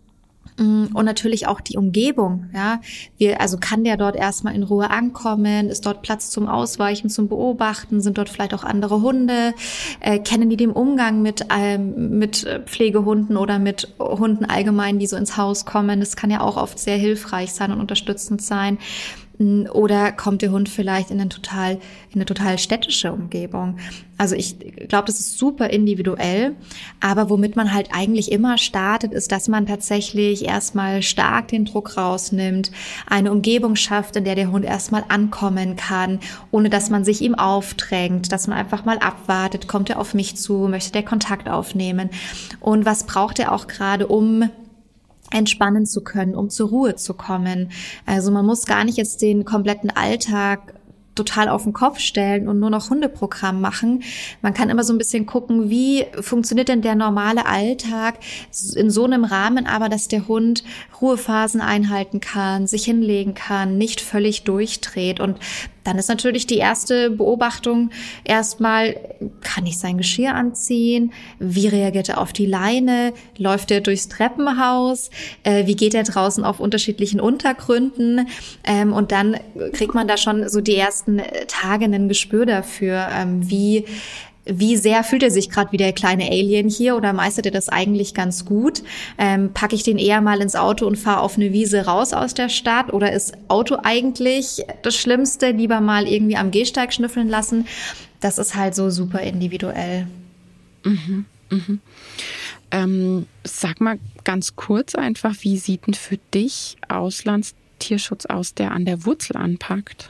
Und natürlich auch die Umgebung, ja. Wir, also kann der dort erstmal in Ruhe ankommen? Ist dort Platz zum Ausweichen, zum Beobachten? Sind dort vielleicht auch andere Hunde? Äh, kennen die den Umgang mit, ähm, mit Pflegehunden oder mit Hunden allgemein, die so ins Haus kommen? Das kann ja auch oft sehr hilfreich sein und unterstützend sein. Oder kommt der Hund vielleicht in eine total, in eine total städtische Umgebung? Also ich glaube, das ist super individuell. Aber womit man halt eigentlich immer startet, ist, dass man tatsächlich erstmal stark den Druck rausnimmt, eine Umgebung schafft, in der der Hund erstmal ankommen kann, ohne dass man sich ihm aufdrängt, dass man einfach mal abwartet, kommt er auf mich zu, möchte der Kontakt aufnehmen? Und was braucht er auch gerade, um entspannen zu können, um zur Ruhe zu kommen. Also man muss gar nicht jetzt den kompletten Alltag total auf den Kopf stellen und nur noch Hundeprogramm machen. Man kann immer so ein bisschen gucken, wie funktioniert denn der normale Alltag in so einem Rahmen, aber dass der Hund Ruhephasen einhalten kann, sich hinlegen kann, nicht völlig durchdreht. Und dann ist natürlich die erste Beobachtung erstmal, kann ich sein Geschirr anziehen? Wie reagiert er auf die Leine? Läuft er durchs Treppenhaus? Äh, wie geht er draußen auf unterschiedlichen Untergründen? Ähm, und dann kriegt man da schon so die ersten Tage ein Gespür dafür, ähm, wie Wie sehr fühlt er sich gerade wie der kleine Alien hier oder meistert er das eigentlich ganz gut? Ähm, packe ich den eher mal ins Auto und fahre auf eine Wiese raus aus der Stadt? Oder ist Auto eigentlich das Schlimmste? Lieber mal irgendwie am Gehsteig schnüffeln lassen? Das ist halt so super individuell. Mhm, mhm. Ähm, sag mal ganz kurz einfach, wie sieht denn für dich Auslandstierschutz aus, der an der Wurzel anpackt?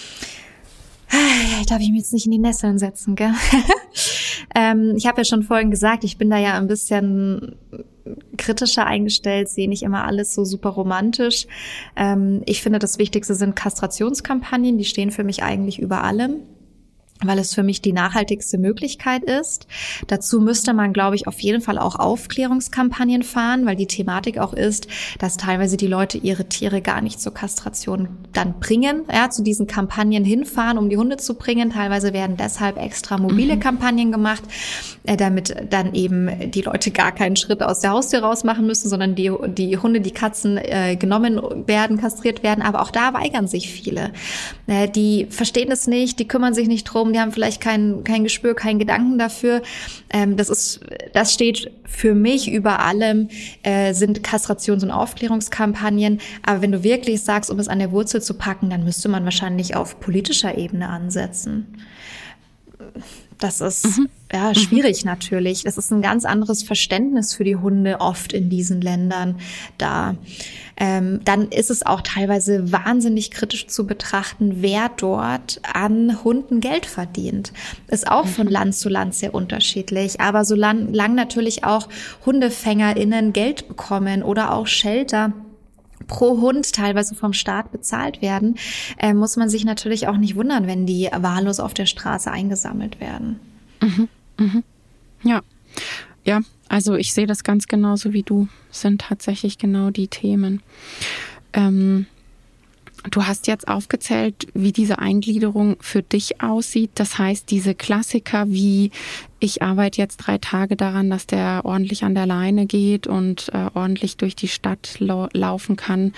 Darf ich mich jetzt nicht in die Nesseln setzen, gell? ähm, ich habe ja schon vorhin gesagt, ich bin da ja ein bisschen kritischer eingestellt, sehe nicht immer alles so super romantisch. Ähm, ich finde, das Wichtigste sind Kastrationskampagnen, die stehen für mich eigentlich über allem, weil es für mich die nachhaltigste Möglichkeit ist. Dazu müsste man, glaube ich, auf jeden Fall auch Aufklärungskampagnen fahren, weil die Thematik auch ist, dass teilweise die Leute ihre Tiere gar nicht zur Kastration dann bringen, ja, zu diesen Kampagnen hinfahren, um die Hunde zu bringen. Teilweise werden deshalb extra mobile mhm. Kampagnen gemacht, äh, damit dann eben die Leute gar keinen Schritt aus der Haustür raus machen müssen, sondern die, die Hunde, die Katzen äh, genommen werden, kastriert werden. Aber auch da weigern sich viele. Äh, die verstehen es nicht, die kümmern sich nicht drum, die haben vielleicht kein, kein Gespür, keinen Gedanken dafür. Ähm, das ist, das steht für mich über allem, äh, sind Kastrations- und Aufklärungskampagnen. Aber wenn du wirklich sagst, um es an der Wurzel zu packen, dann müsste man wahrscheinlich auf politischer Ebene ansetzen. das ist mhm. ja schwierig mhm. natürlich. Das ist ein ganz anderes Verständnis für die Hunde oft in diesen Ländern da. Ähm, dann ist es auch teilweise wahnsinnig kritisch zu betrachten, wer dort an Hunden Geld verdient. Ist auch von Land zu Land sehr unterschiedlich. Aber solange lang natürlich auch HundefängerInnen Geld bekommen oder auch Shelter pro Hund teilweise vom Staat bezahlt werden, äh, muss man sich natürlich auch nicht wundern, wenn die wahllos auf der Straße eingesammelt werden. Mhm. Mhm. Ja, ja. Also ich sehe das ganz genauso wie du, sind tatsächlich genau die Themen. Ähm, du hast jetzt aufgezählt, wie diese Eingliederung für dich aussieht. Das heißt, diese Klassiker wie, ich arbeite jetzt drei Tage daran, dass der ordentlich an der Leine geht und äh, ordentlich durch die Stadt lau- laufen kann,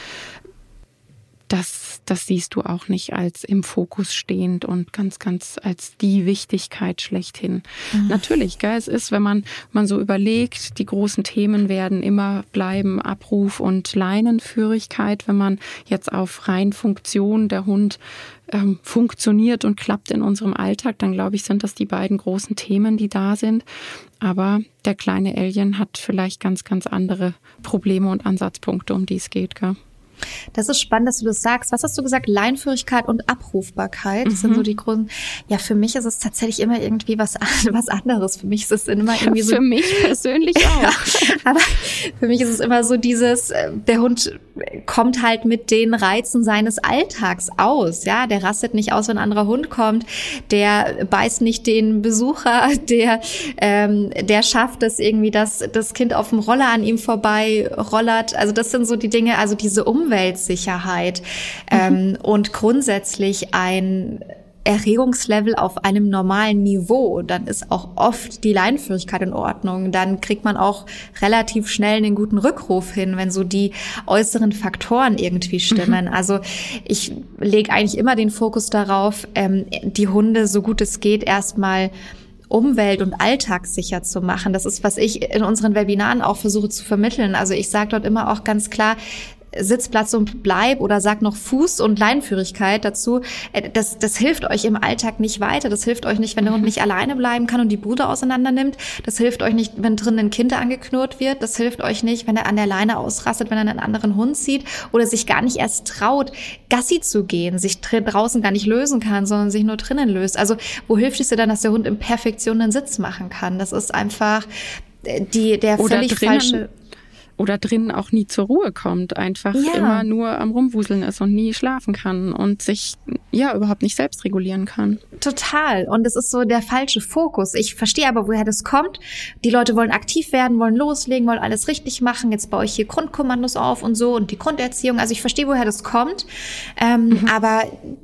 das, das siehst du auch nicht als im Fokus stehend und ganz, ganz als die Wichtigkeit schlechthin. Mhm. Natürlich, gell, es ist, wenn man, man so überlegt, die großen Themen werden immer bleiben, Abruf und Leinenführigkeit. Wenn man jetzt auf rein Funktion der Hund ähm, funktioniert und klappt in unserem Alltag, dann glaube ich, sind das die beiden großen Themen, die da sind. Aber der kleine Alien hat vielleicht ganz, ganz andere Probleme und Ansatzpunkte, um die es geht, gell? Das ist spannend, dass du das sagst. Was hast du gesagt? Leinführigkeit und Abrufbarkeit. Das mhm. sind so die großen. Ja, für mich ist es tatsächlich immer irgendwie was, was anderes. Für mich ist es immer irgendwie so. Für mich persönlich auch. Ja, aber für mich ist es immer so dieses, der Hund kommt halt mit den Reizen seines Alltags aus. Ja, der rastet nicht aus, wenn ein anderer Hund kommt. Der beißt nicht den Besucher. Der, ähm, der schafft es irgendwie, dass das Kind auf dem Roller an ihm vorbei rollert. Also das sind so die Dinge, also diese Um Umweltsicherheit mhm. ähm, und grundsätzlich ein Erregungslevel auf einem normalen Niveau, dann ist auch oft die Leinenführigkeit in Ordnung. Dann kriegt man auch relativ schnell einen guten Rückruf hin, wenn so die äußeren Faktoren irgendwie stimmen. Mhm. Also ich lege eigentlich immer den Fokus darauf, ähm, die Hunde so gut es geht erstmal umwelt- und alltagssicher zu machen. Das ist, was ich in unseren Webinaren auch versuche zu vermitteln. Also ich sage dort immer auch ganz klar, Sitzplatz und Bleib oder sag noch Fuß- und Leinenführigkeit dazu, das, das hilft euch im Alltag nicht weiter. Das hilft euch nicht, wenn der Hund nicht alleine bleiben kann und die Bude auseinander nimmt. Das hilft euch nicht, wenn drinnen ein Kind angeknurrt wird. Das hilft euch nicht, wenn er an der Leine ausrastet, wenn er einen anderen Hund sieht oder sich gar nicht erst traut, Gassi zu gehen, sich draußen gar nicht lösen kann, sondern sich nur drinnen löst. Also wo hilft es dir dann, dass der Hund in Perfektion einen Sitz machen kann? Das ist einfach die, der oder völlig drinnen. falsche... Oder drinnen auch nie zur Ruhe kommt, einfach ja. immer nur am Rumwuseln ist und nie schlafen kann und sich ja überhaupt nicht selbst regulieren kann. Total. Und es ist so der falsche Fokus. Ich verstehe aber, woher das kommt. Die Leute wollen aktiv werden, wollen loslegen, wollen alles richtig machen. Jetzt baue ich hier Grundkommandos auf und so und die Grunderziehung. Also ich verstehe, woher das kommt. Ähm, mhm. Aber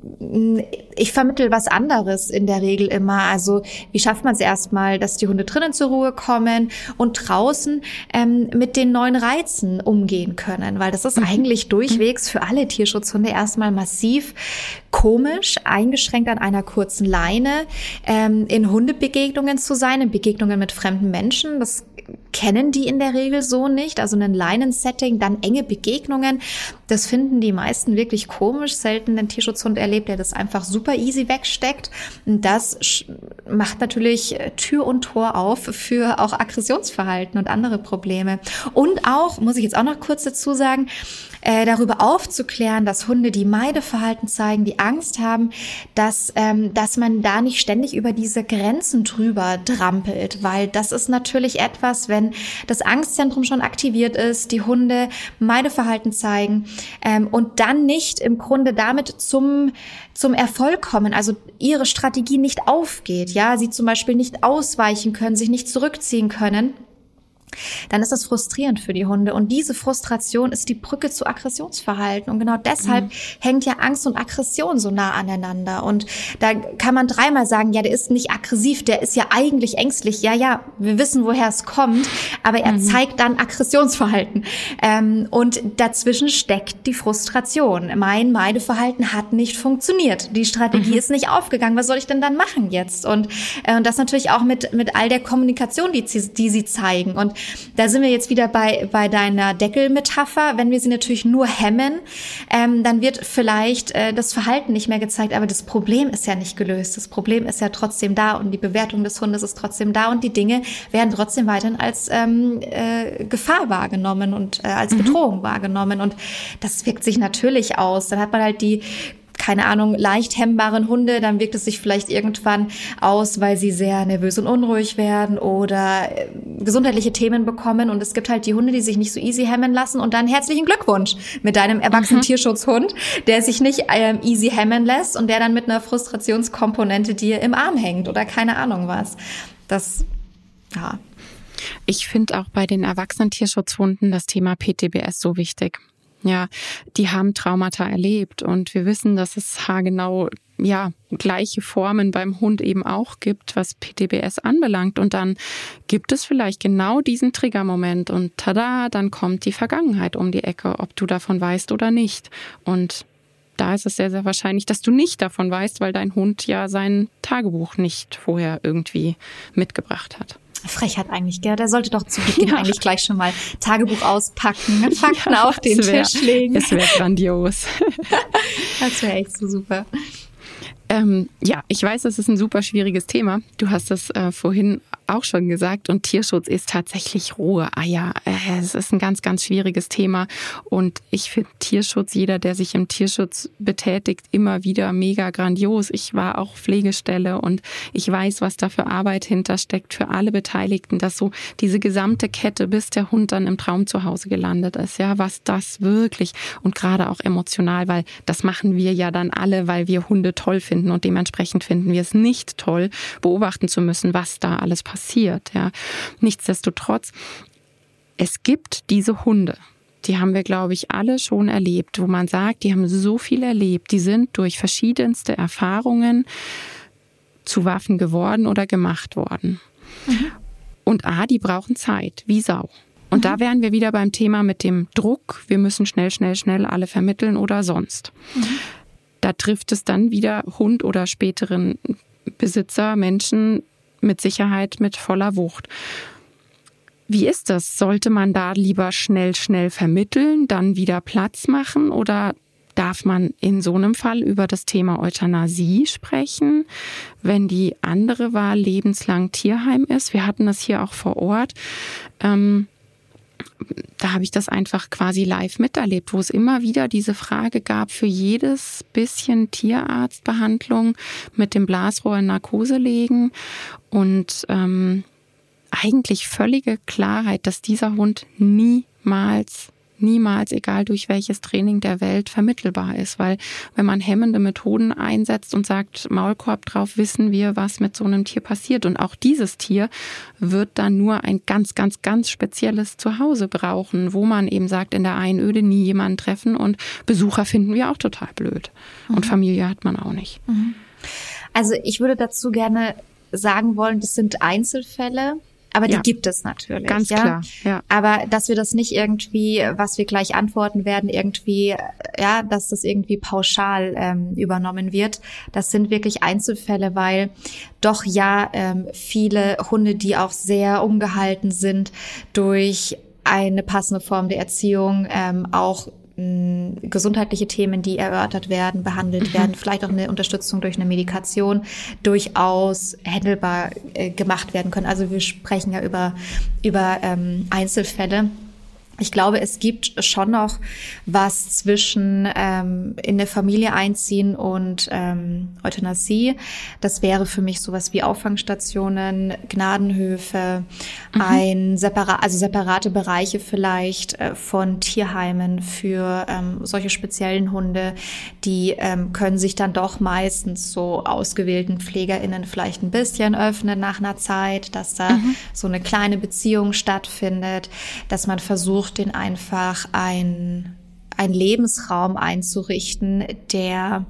ich vermittle was anderes in der Regel immer. Also wie schafft man es erstmal, dass die Hunde drinnen zur Ruhe kommen und draußen ähm, mit den neuen Reizen umgehen können, weil das ist mhm. eigentlich durchwegs für alle Tierschutzhunde erstmal massiv komisch, eingeschränkt an einer kurzen Leine, ähm, in Hundebegegnungen zu sein, in Begegnungen mit fremden Menschen. Das kennen die in der Regel so nicht. Also ein Leinensetting, dann enge Begegnungen. Das finden die meisten wirklich komisch. Selten einen Tierschutzhund erlebt, der das einfach super easy wegsteckt. Und das macht natürlich Tür und Tor auf für auch Aggressionsverhalten und andere Probleme. Und auch, muss ich jetzt auch noch kurz dazu sagen, äh, darüber aufzuklären, dass Hunde, die Meideverhalten zeigen, die Angst haben, dass, ähm, dass man da nicht ständig über diese Grenzen drüber trampelt, weil das ist natürlich etwas, wenn das Angstzentrum schon aktiviert ist, die Hunde Meideverhalten zeigen ähm, und dann nicht im Grunde damit zum zum Erfolg kommen, also ihre Strategie nicht aufgeht, ja, sie zum Beispiel nicht ausweichen können, sich nicht zurückziehen können, dann ist das frustrierend für die Hunde. Und diese Frustration ist die Brücke zu Aggressionsverhalten. Und genau deshalb mhm. hängt ja Angst und Aggression so nah aneinander. Und da kann man dreimal sagen, ja, der ist nicht aggressiv, der ist ja eigentlich ängstlich. Ja, ja, wir wissen, woher es kommt, aber er mhm. zeigt dann Aggressionsverhalten. Ähm, und dazwischen steckt die Frustration. Mein Meideverhalten hat nicht funktioniert. Die Strategie mhm. ist nicht aufgegangen. Was soll ich denn dann machen jetzt? Und, äh, und das natürlich auch mit, mit all der Kommunikation, die, die sie zeigen. Und da sind wir jetzt wieder bei bei deiner Deckelmetapher. Wenn wir sie natürlich nur hemmen, ähm, dann wird vielleicht äh, das Verhalten nicht mehr gezeigt, aber das Problem ist ja nicht gelöst. Das Problem ist ja trotzdem da und die Bewertung des Hundes ist trotzdem da und die Dinge werden trotzdem weiterhin als ähm, äh, Gefahr wahrgenommen und äh, als Bedrohung mhm. wahrgenommen. Und das wirkt sich natürlich aus. Dann hat man halt die keine Ahnung, leicht hemmbaren Hunde, dann wirkt es sich vielleicht irgendwann aus, weil sie sehr nervös und unruhig werden oder äh, gesundheitliche Themen bekommen. Und es gibt halt die Hunde, die sich nicht so easy hemmen lassen. Und dann herzlichen Glückwunsch mit deinem erwachsenen mhm. Tierschutzhund, der sich nicht ähm, easy hemmen lässt und der dann mit einer Frustrationskomponente dir im Arm hängt oder keine Ahnung was. Das, ja. Ich finde auch bei den erwachsenen Tierschutzhunden das Thema P T B S so wichtig. Ja, die haben Traumata erlebt und wir wissen, dass es haargenau ja gleiche Formen beim Hund eben auch gibt, was P T B S anbelangt. Und dann gibt es vielleicht genau diesen Triggermoment und tada, dann kommt die Vergangenheit um die Ecke, ob du davon weißt oder nicht. Und da ist es sehr, sehr wahrscheinlich, dass du nicht davon weißt, weil dein Hund ja sein Tagebuch nicht vorher irgendwie mitgebracht hat. Frechheit eigentlich, gell? Der sollte doch zu Beginn ja. eigentlich gleich schon mal Tagebuch auspacken, Fakten ja, auf den wär, Tisch legen. Das wäre grandios. Das wäre echt so super. Ähm, ja, ich weiß, das ist ein super schwieriges Thema. Du hast es äh, vorhin auch schon gesagt und Tierschutz ist tatsächlich rohe Eier. Äh, es ist ein ganz, ganz schwieriges Thema und ich finde Tierschutz, jeder, der sich im Tierschutz betätigt, immer wieder mega grandios. Ich war auch Pflegestelle und ich weiß, was da für Arbeit hintersteckt für alle Beteiligten, dass so diese gesamte Kette, bis der Hund dann im Traum zu Hause gelandet ist, ja, was das wirklich und gerade auch emotional, weil das machen wir ja dann alle, weil wir Hunde toll finden und dementsprechend finden wir es nicht toll, beobachten zu müssen, was da alles passiert. Ja. Nichtsdestotrotz, es gibt diese Hunde, die haben wir, glaube ich, alle schon erlebt, wo man sagt, die haben so viel erlebt, die sind durch verschiedenste Erfahrungen zu Waffen geworden oder gemacht worden. Mhm. Und A, die brauchen Zeit, wie Sau. Und mhm. da wären wir wieder beim Thema mit dem Druck, wir müssen schnell, schnell, schnell alle vermitteln oder sonst. Mhm. Da trifft es dann wieder Hund oder späteren Besitzer, Menschen mit Sicherheit mit voller Wucht. Wie ist das? Sollte man da lieber schnell, schnell vermitteln, dann wieder Platz machen oder darf man in so einem Fall über das Thema Euthanasie sprechen, wenn die andere Wahl lebenslang Tierheim ist? Wir hatten das hier auch vor Ort. Ähm, Da habe ich das einfach quasi live miterlebt, wo es immer wieder diese Frage gab, für jedes bisschen Tierarztbehandlung mit dem Blasrohr in Narkose legen und ähm, eigentlich völlige Klarheit, dass dieser Hund niemals niemals, egal durch welches Training der Welt, vermittelbar ist. Weil wenn man hemmende Methoden einsetzt und sagt, Maulkorb drauf, wissen wir, was mit so einem Tier passiert. Und auch dieses Tier wird dann nur ein ganz, ganz, ganz spezielles Zuhause brauchen, wo man eben sagt, in der Einöde nie jemanden treffen und Besucher finden wir auch total blöd. Mhm. Und Familie hat man auch nicht. Mhm. Also ich würde dazu gerne sagen wollen, das sind Einzelfälle. Aber die ja, gibt es natürlich. Ganz ja? klar, ja. Aber dass wir das nicht irgendwie, was wir gleich antworten werden, irgendwie, ja, dass das irgendwie pauschal ähm, übernommen wird. Das sind wirklich Einzelfälle, weil doch ja ähm, viele Hunde, die auch sehr umgehalten sind durch eine passende Form der Erziehung, ähm, auch gesundheitliche Themen, die erörtert werden, behandelt mhm. werden, vielleicht auch eine Unterstützung durch eine Medikation durchaus handelbar äh, gemacht werden können. Also wir sprechen ja über, über ähm, Einzelfälle. Ich glaube, es gibt schon noch was zwischen ähm, in eine Familie einziehen und ähm, Euthanasie. Das wäre für mich sowas wie Auffangstationen, Gnadenhöfe, mhm. ein separat, also separate Bereiche vielleicht äh, von Tierheimen für ähm, solche speziellen Hunde. Die ähm, können sich dann doch meistens so ausgewählten PflegerInnen vielleicht ein bisschen öffnen nach einer Zeit, dass da mhm. so eine kleine Beziehung stattfindet, dass man versucht, den einfach ein, ein Lebensraum einzurichten, der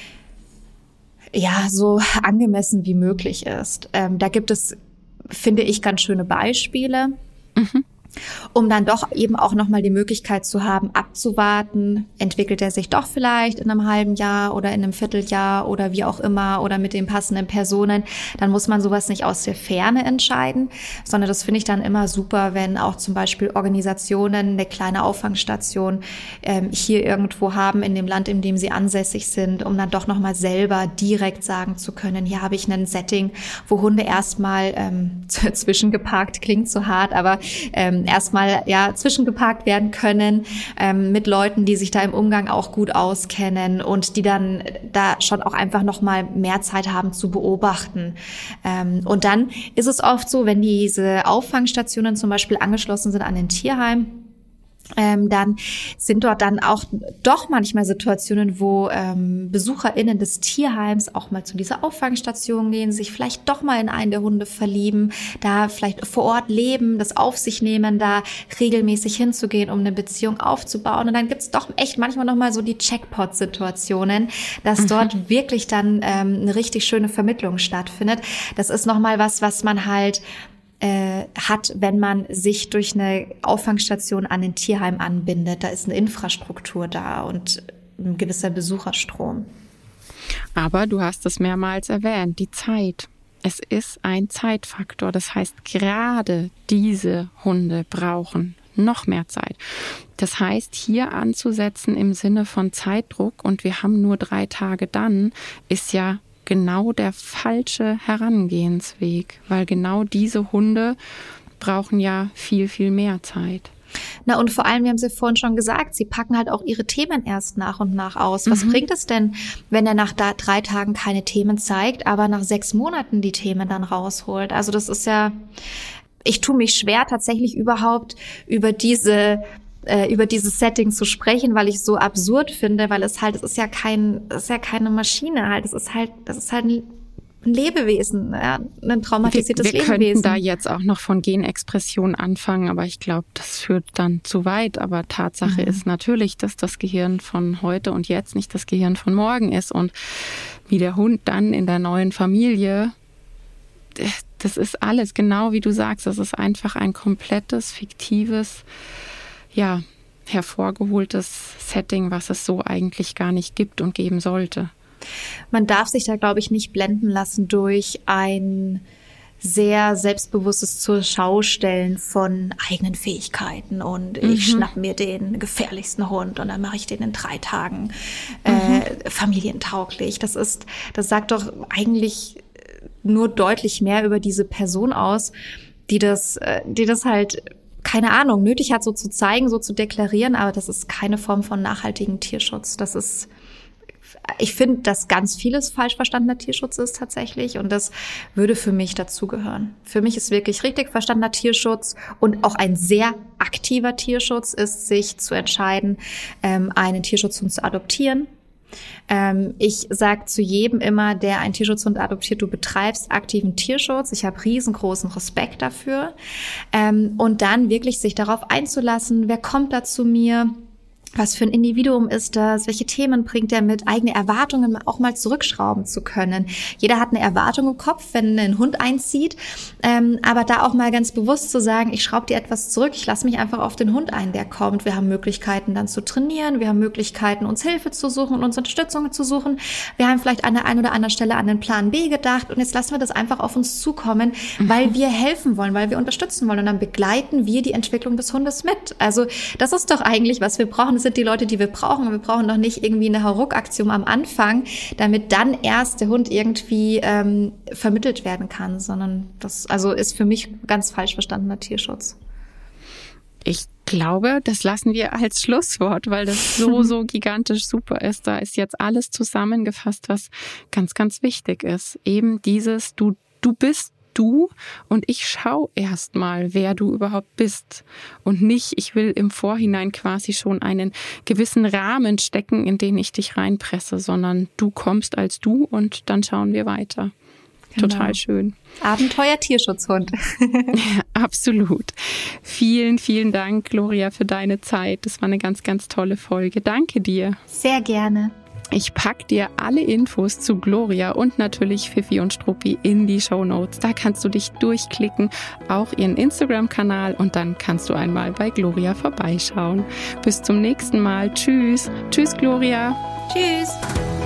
ja so angemessen wie möglich ist. Ähm, da gibt es, finde ich, ganz schöne Beispiele. Mhm. um dann doch eben auch nochmal die Möglichkeit zu haben, abzuwarten, entwickelt er sich doch vielleicht in einem halben Jahr oder in einem Vierteljahr oder wie auch immer oder mit den passenden Personen, dann muss man sowas nicht aus der Ferne entscheiden, sondern das finde ich dann immer super, wenn auch zum Beispiel Organisationen eine kleine Auffangstation ähm, hier irgendwo haben in dem Land, in dem sie ansässig sind, um dann doch nochmal selber direkt sagen zu können, hier habe ich ein Setting, wo Hunde erstmal ähm, zwischengeparkt, klingt so hart, aber ähm, erstmal ja zwischengeparkt werden können ähm, mit Leuten, die sich da im Umgang auch gut auskennen und die dann da schon auch einfach noch mal mehr Zeit haben zu beobachten. Ähm, und dann ist es oft so, wenn diese Auffangstationen zum Beispiel angeschlossen sind an ein Tierheim, Ähm, dann sind dort dann auch doch manchmal Situationen, wo ähm, BesucherInnen des Tierheims auch mal zu dieser Auffangstation gehen, sich vielleicht doch mal in einen der Hunde verlieben, da vielleicht vor Ort leben, das auf sich nehmen, da regelmäßig hinzugehen, um eine Beziehung aufzubauen. Und dann gibt's doch echt manchmal noch mal so die Checkpot-Situationen, dass mhm. dort wirklich dann ähm, eine richtig schöne Vermittlung stattfindet. Das ist noch mal was, was man halt Äh, hat, wenn man sich durch eine Auffangstation an ein Tierheim anbindet. Da ist eine Infrastruktur da und ein gewisser Besucherstrom. Aber du hast es mehrmals erwähnt, die Zeit. Es ist ein Zeitfaktor. Das heißt, gerade diese Hunde brauchen noch mehr Zeit. Das heißt, hier anzusetzen im Sinne von Zeitdruck und wir haben nur drei Tage dann, ist ja genau der falsche Herangehensweg, weil genau diese Hunde brauchen ja viel, viel mehr Zeit. Na und vor allem, wir haben es ja vorhin schon gesagt, sie packen halt auch ihre Themen erst nach und nach aus. Was mhm. bringt es denn, wenn er nach da drei Tagen keine Themen zeigt, aber nach sechs Monaten die Themen dann rausholt? Also das ist ja, ich tue mich schwer, tatsächlich überhaupt über diese über dieses Setting zu sprechen, weil ich es so absurd finde, weil es halt, es ist ja kein, es ist ja keine Maschine halt, es ist halt, es ist halt ein Lebewesen, ja, ein traumatisiertes wir, wir Lebewesen. Wir könnten da jetzt auch noch von Genexpression anfangen, aber ich glaube, das führt dann zu weit. Aber Tatsache mhm. ist natürlich, dass das Gehirn von heute und jetzt nicht das Gehirn von morgen ist und wie der Hund dann in der neuen Familie, das ist alles, genau wie du sagst, das ist einfach ein komplettes, fiktives, ja, hervorgeholtes Setting, was es so eigentlich gar nicht gibt und geben sollte. Man darf sich da, glaube ich, nicht blenden lassen durch ein sehr selbstbewusstes Zur-Schau-Stellen von eigenen Fähigkeiten und mhm. ich schnapp mir den gefährlichsten Hund und dann mache ich den in drei Tagen äh, mhm. familientauglich. Das ist, das sagt doch eigentlich nur deutlich mehr über diese Person aus, die das, die das halt keine Ahnung, nötig hat, so zu zeigen, so zu deklarieren, aber das ist keine Form von nachhaltigem Tierschutz. Das ist, ich finde, dass ganz vieles falsch verstandener Tierschutz ist tatsächlich und das würde für mich dazugehören. Für mich ist wirklich richtig verstandener Tierschutz und auch ein sehr aktiver Tierschutz ist, sich zu entscheiden, einen Tierschutzhund zu adoptieren. Ähm, ich sage zu jedem immer, der einen Tierschutzhund adoptiert, du betreibst aktiven Tierschutz. Ich habe riesengroßen Respekt dafür. Ähm, und dann wirklich sich darauf einzulassen, wer kommt da zu mir? Was für ein Individuum ist das? Welche Themen bringt er mit? Eigene Erwartungen auch mal zurückschrauben zu können. Jeder hat eine Erwartung im Kopf, wenn ein Hund einzieht. Ähm, aber da auch mal ganz bewusst zu sagen, ich schraube dir etwas zurück. Ich lasse mich einfach auf den Hund ein, der kommt. Wir haben Möglichkeiten dann zu trainieren. Wir haben Möglichkeiten, uns Hilfe zu suchen und uns Unterstützung zu suchen. Wir haben vielleicht an der einen oder anderen Stelle an den Plan B gedacht. Und jetzt lassen wir das einfach auf uns zukommen, mhm. weil wir helfen wollen, weil wir unterstützen wollen. Und dann begleiten wir die Entwicklung des Hundes mit. Also das ist doch eigentlich, was wir brauchen. Das sind die Leute, die wir brauchen. Wir brauchen doch nicht irgendwie eine Hauruck-Aktion am Anfang, damit dann erst der Hund irgendwie ähm, vermittelt werden kann, sondern das also ist für mich ganz falsch verstandener Tierschutz. Ich glaube, das lassen wir als Schlusswort, weil das so, so gigantisch super ist. Da ist jetzt alles zusammengefasst, was ganz, ganz wichtig ist. Eben dieses, du, du bist du und ich schau erst mal, wer du überhaupt bist und nicht, ich will im Vorhinein quasi schon einen gewissen Rahmen stecken, in den ich dich reinpresse, sondern du kommst als du und dann schauen wir weiter. Genau. Total schön. Abenteuer Tierschutzhund. Ja, absolut. Vielen, vielen Dank, Gloria, für deine Zeit. Das war eine ganz, ganz tolle Folge. Danke dir. Sehr gerne. Ich pack dir alle Infos zu Gloria und natürlich Fifi und Struppi in die Shownotes. Da kannst du dich durchklicken, auch ihren Instagram-Kanal, und dann kannst du einmal bei Gloria vorbeischauen. Bis zum nächsten Mal. Tschüss. Tschüss, Gloria. Tschüss.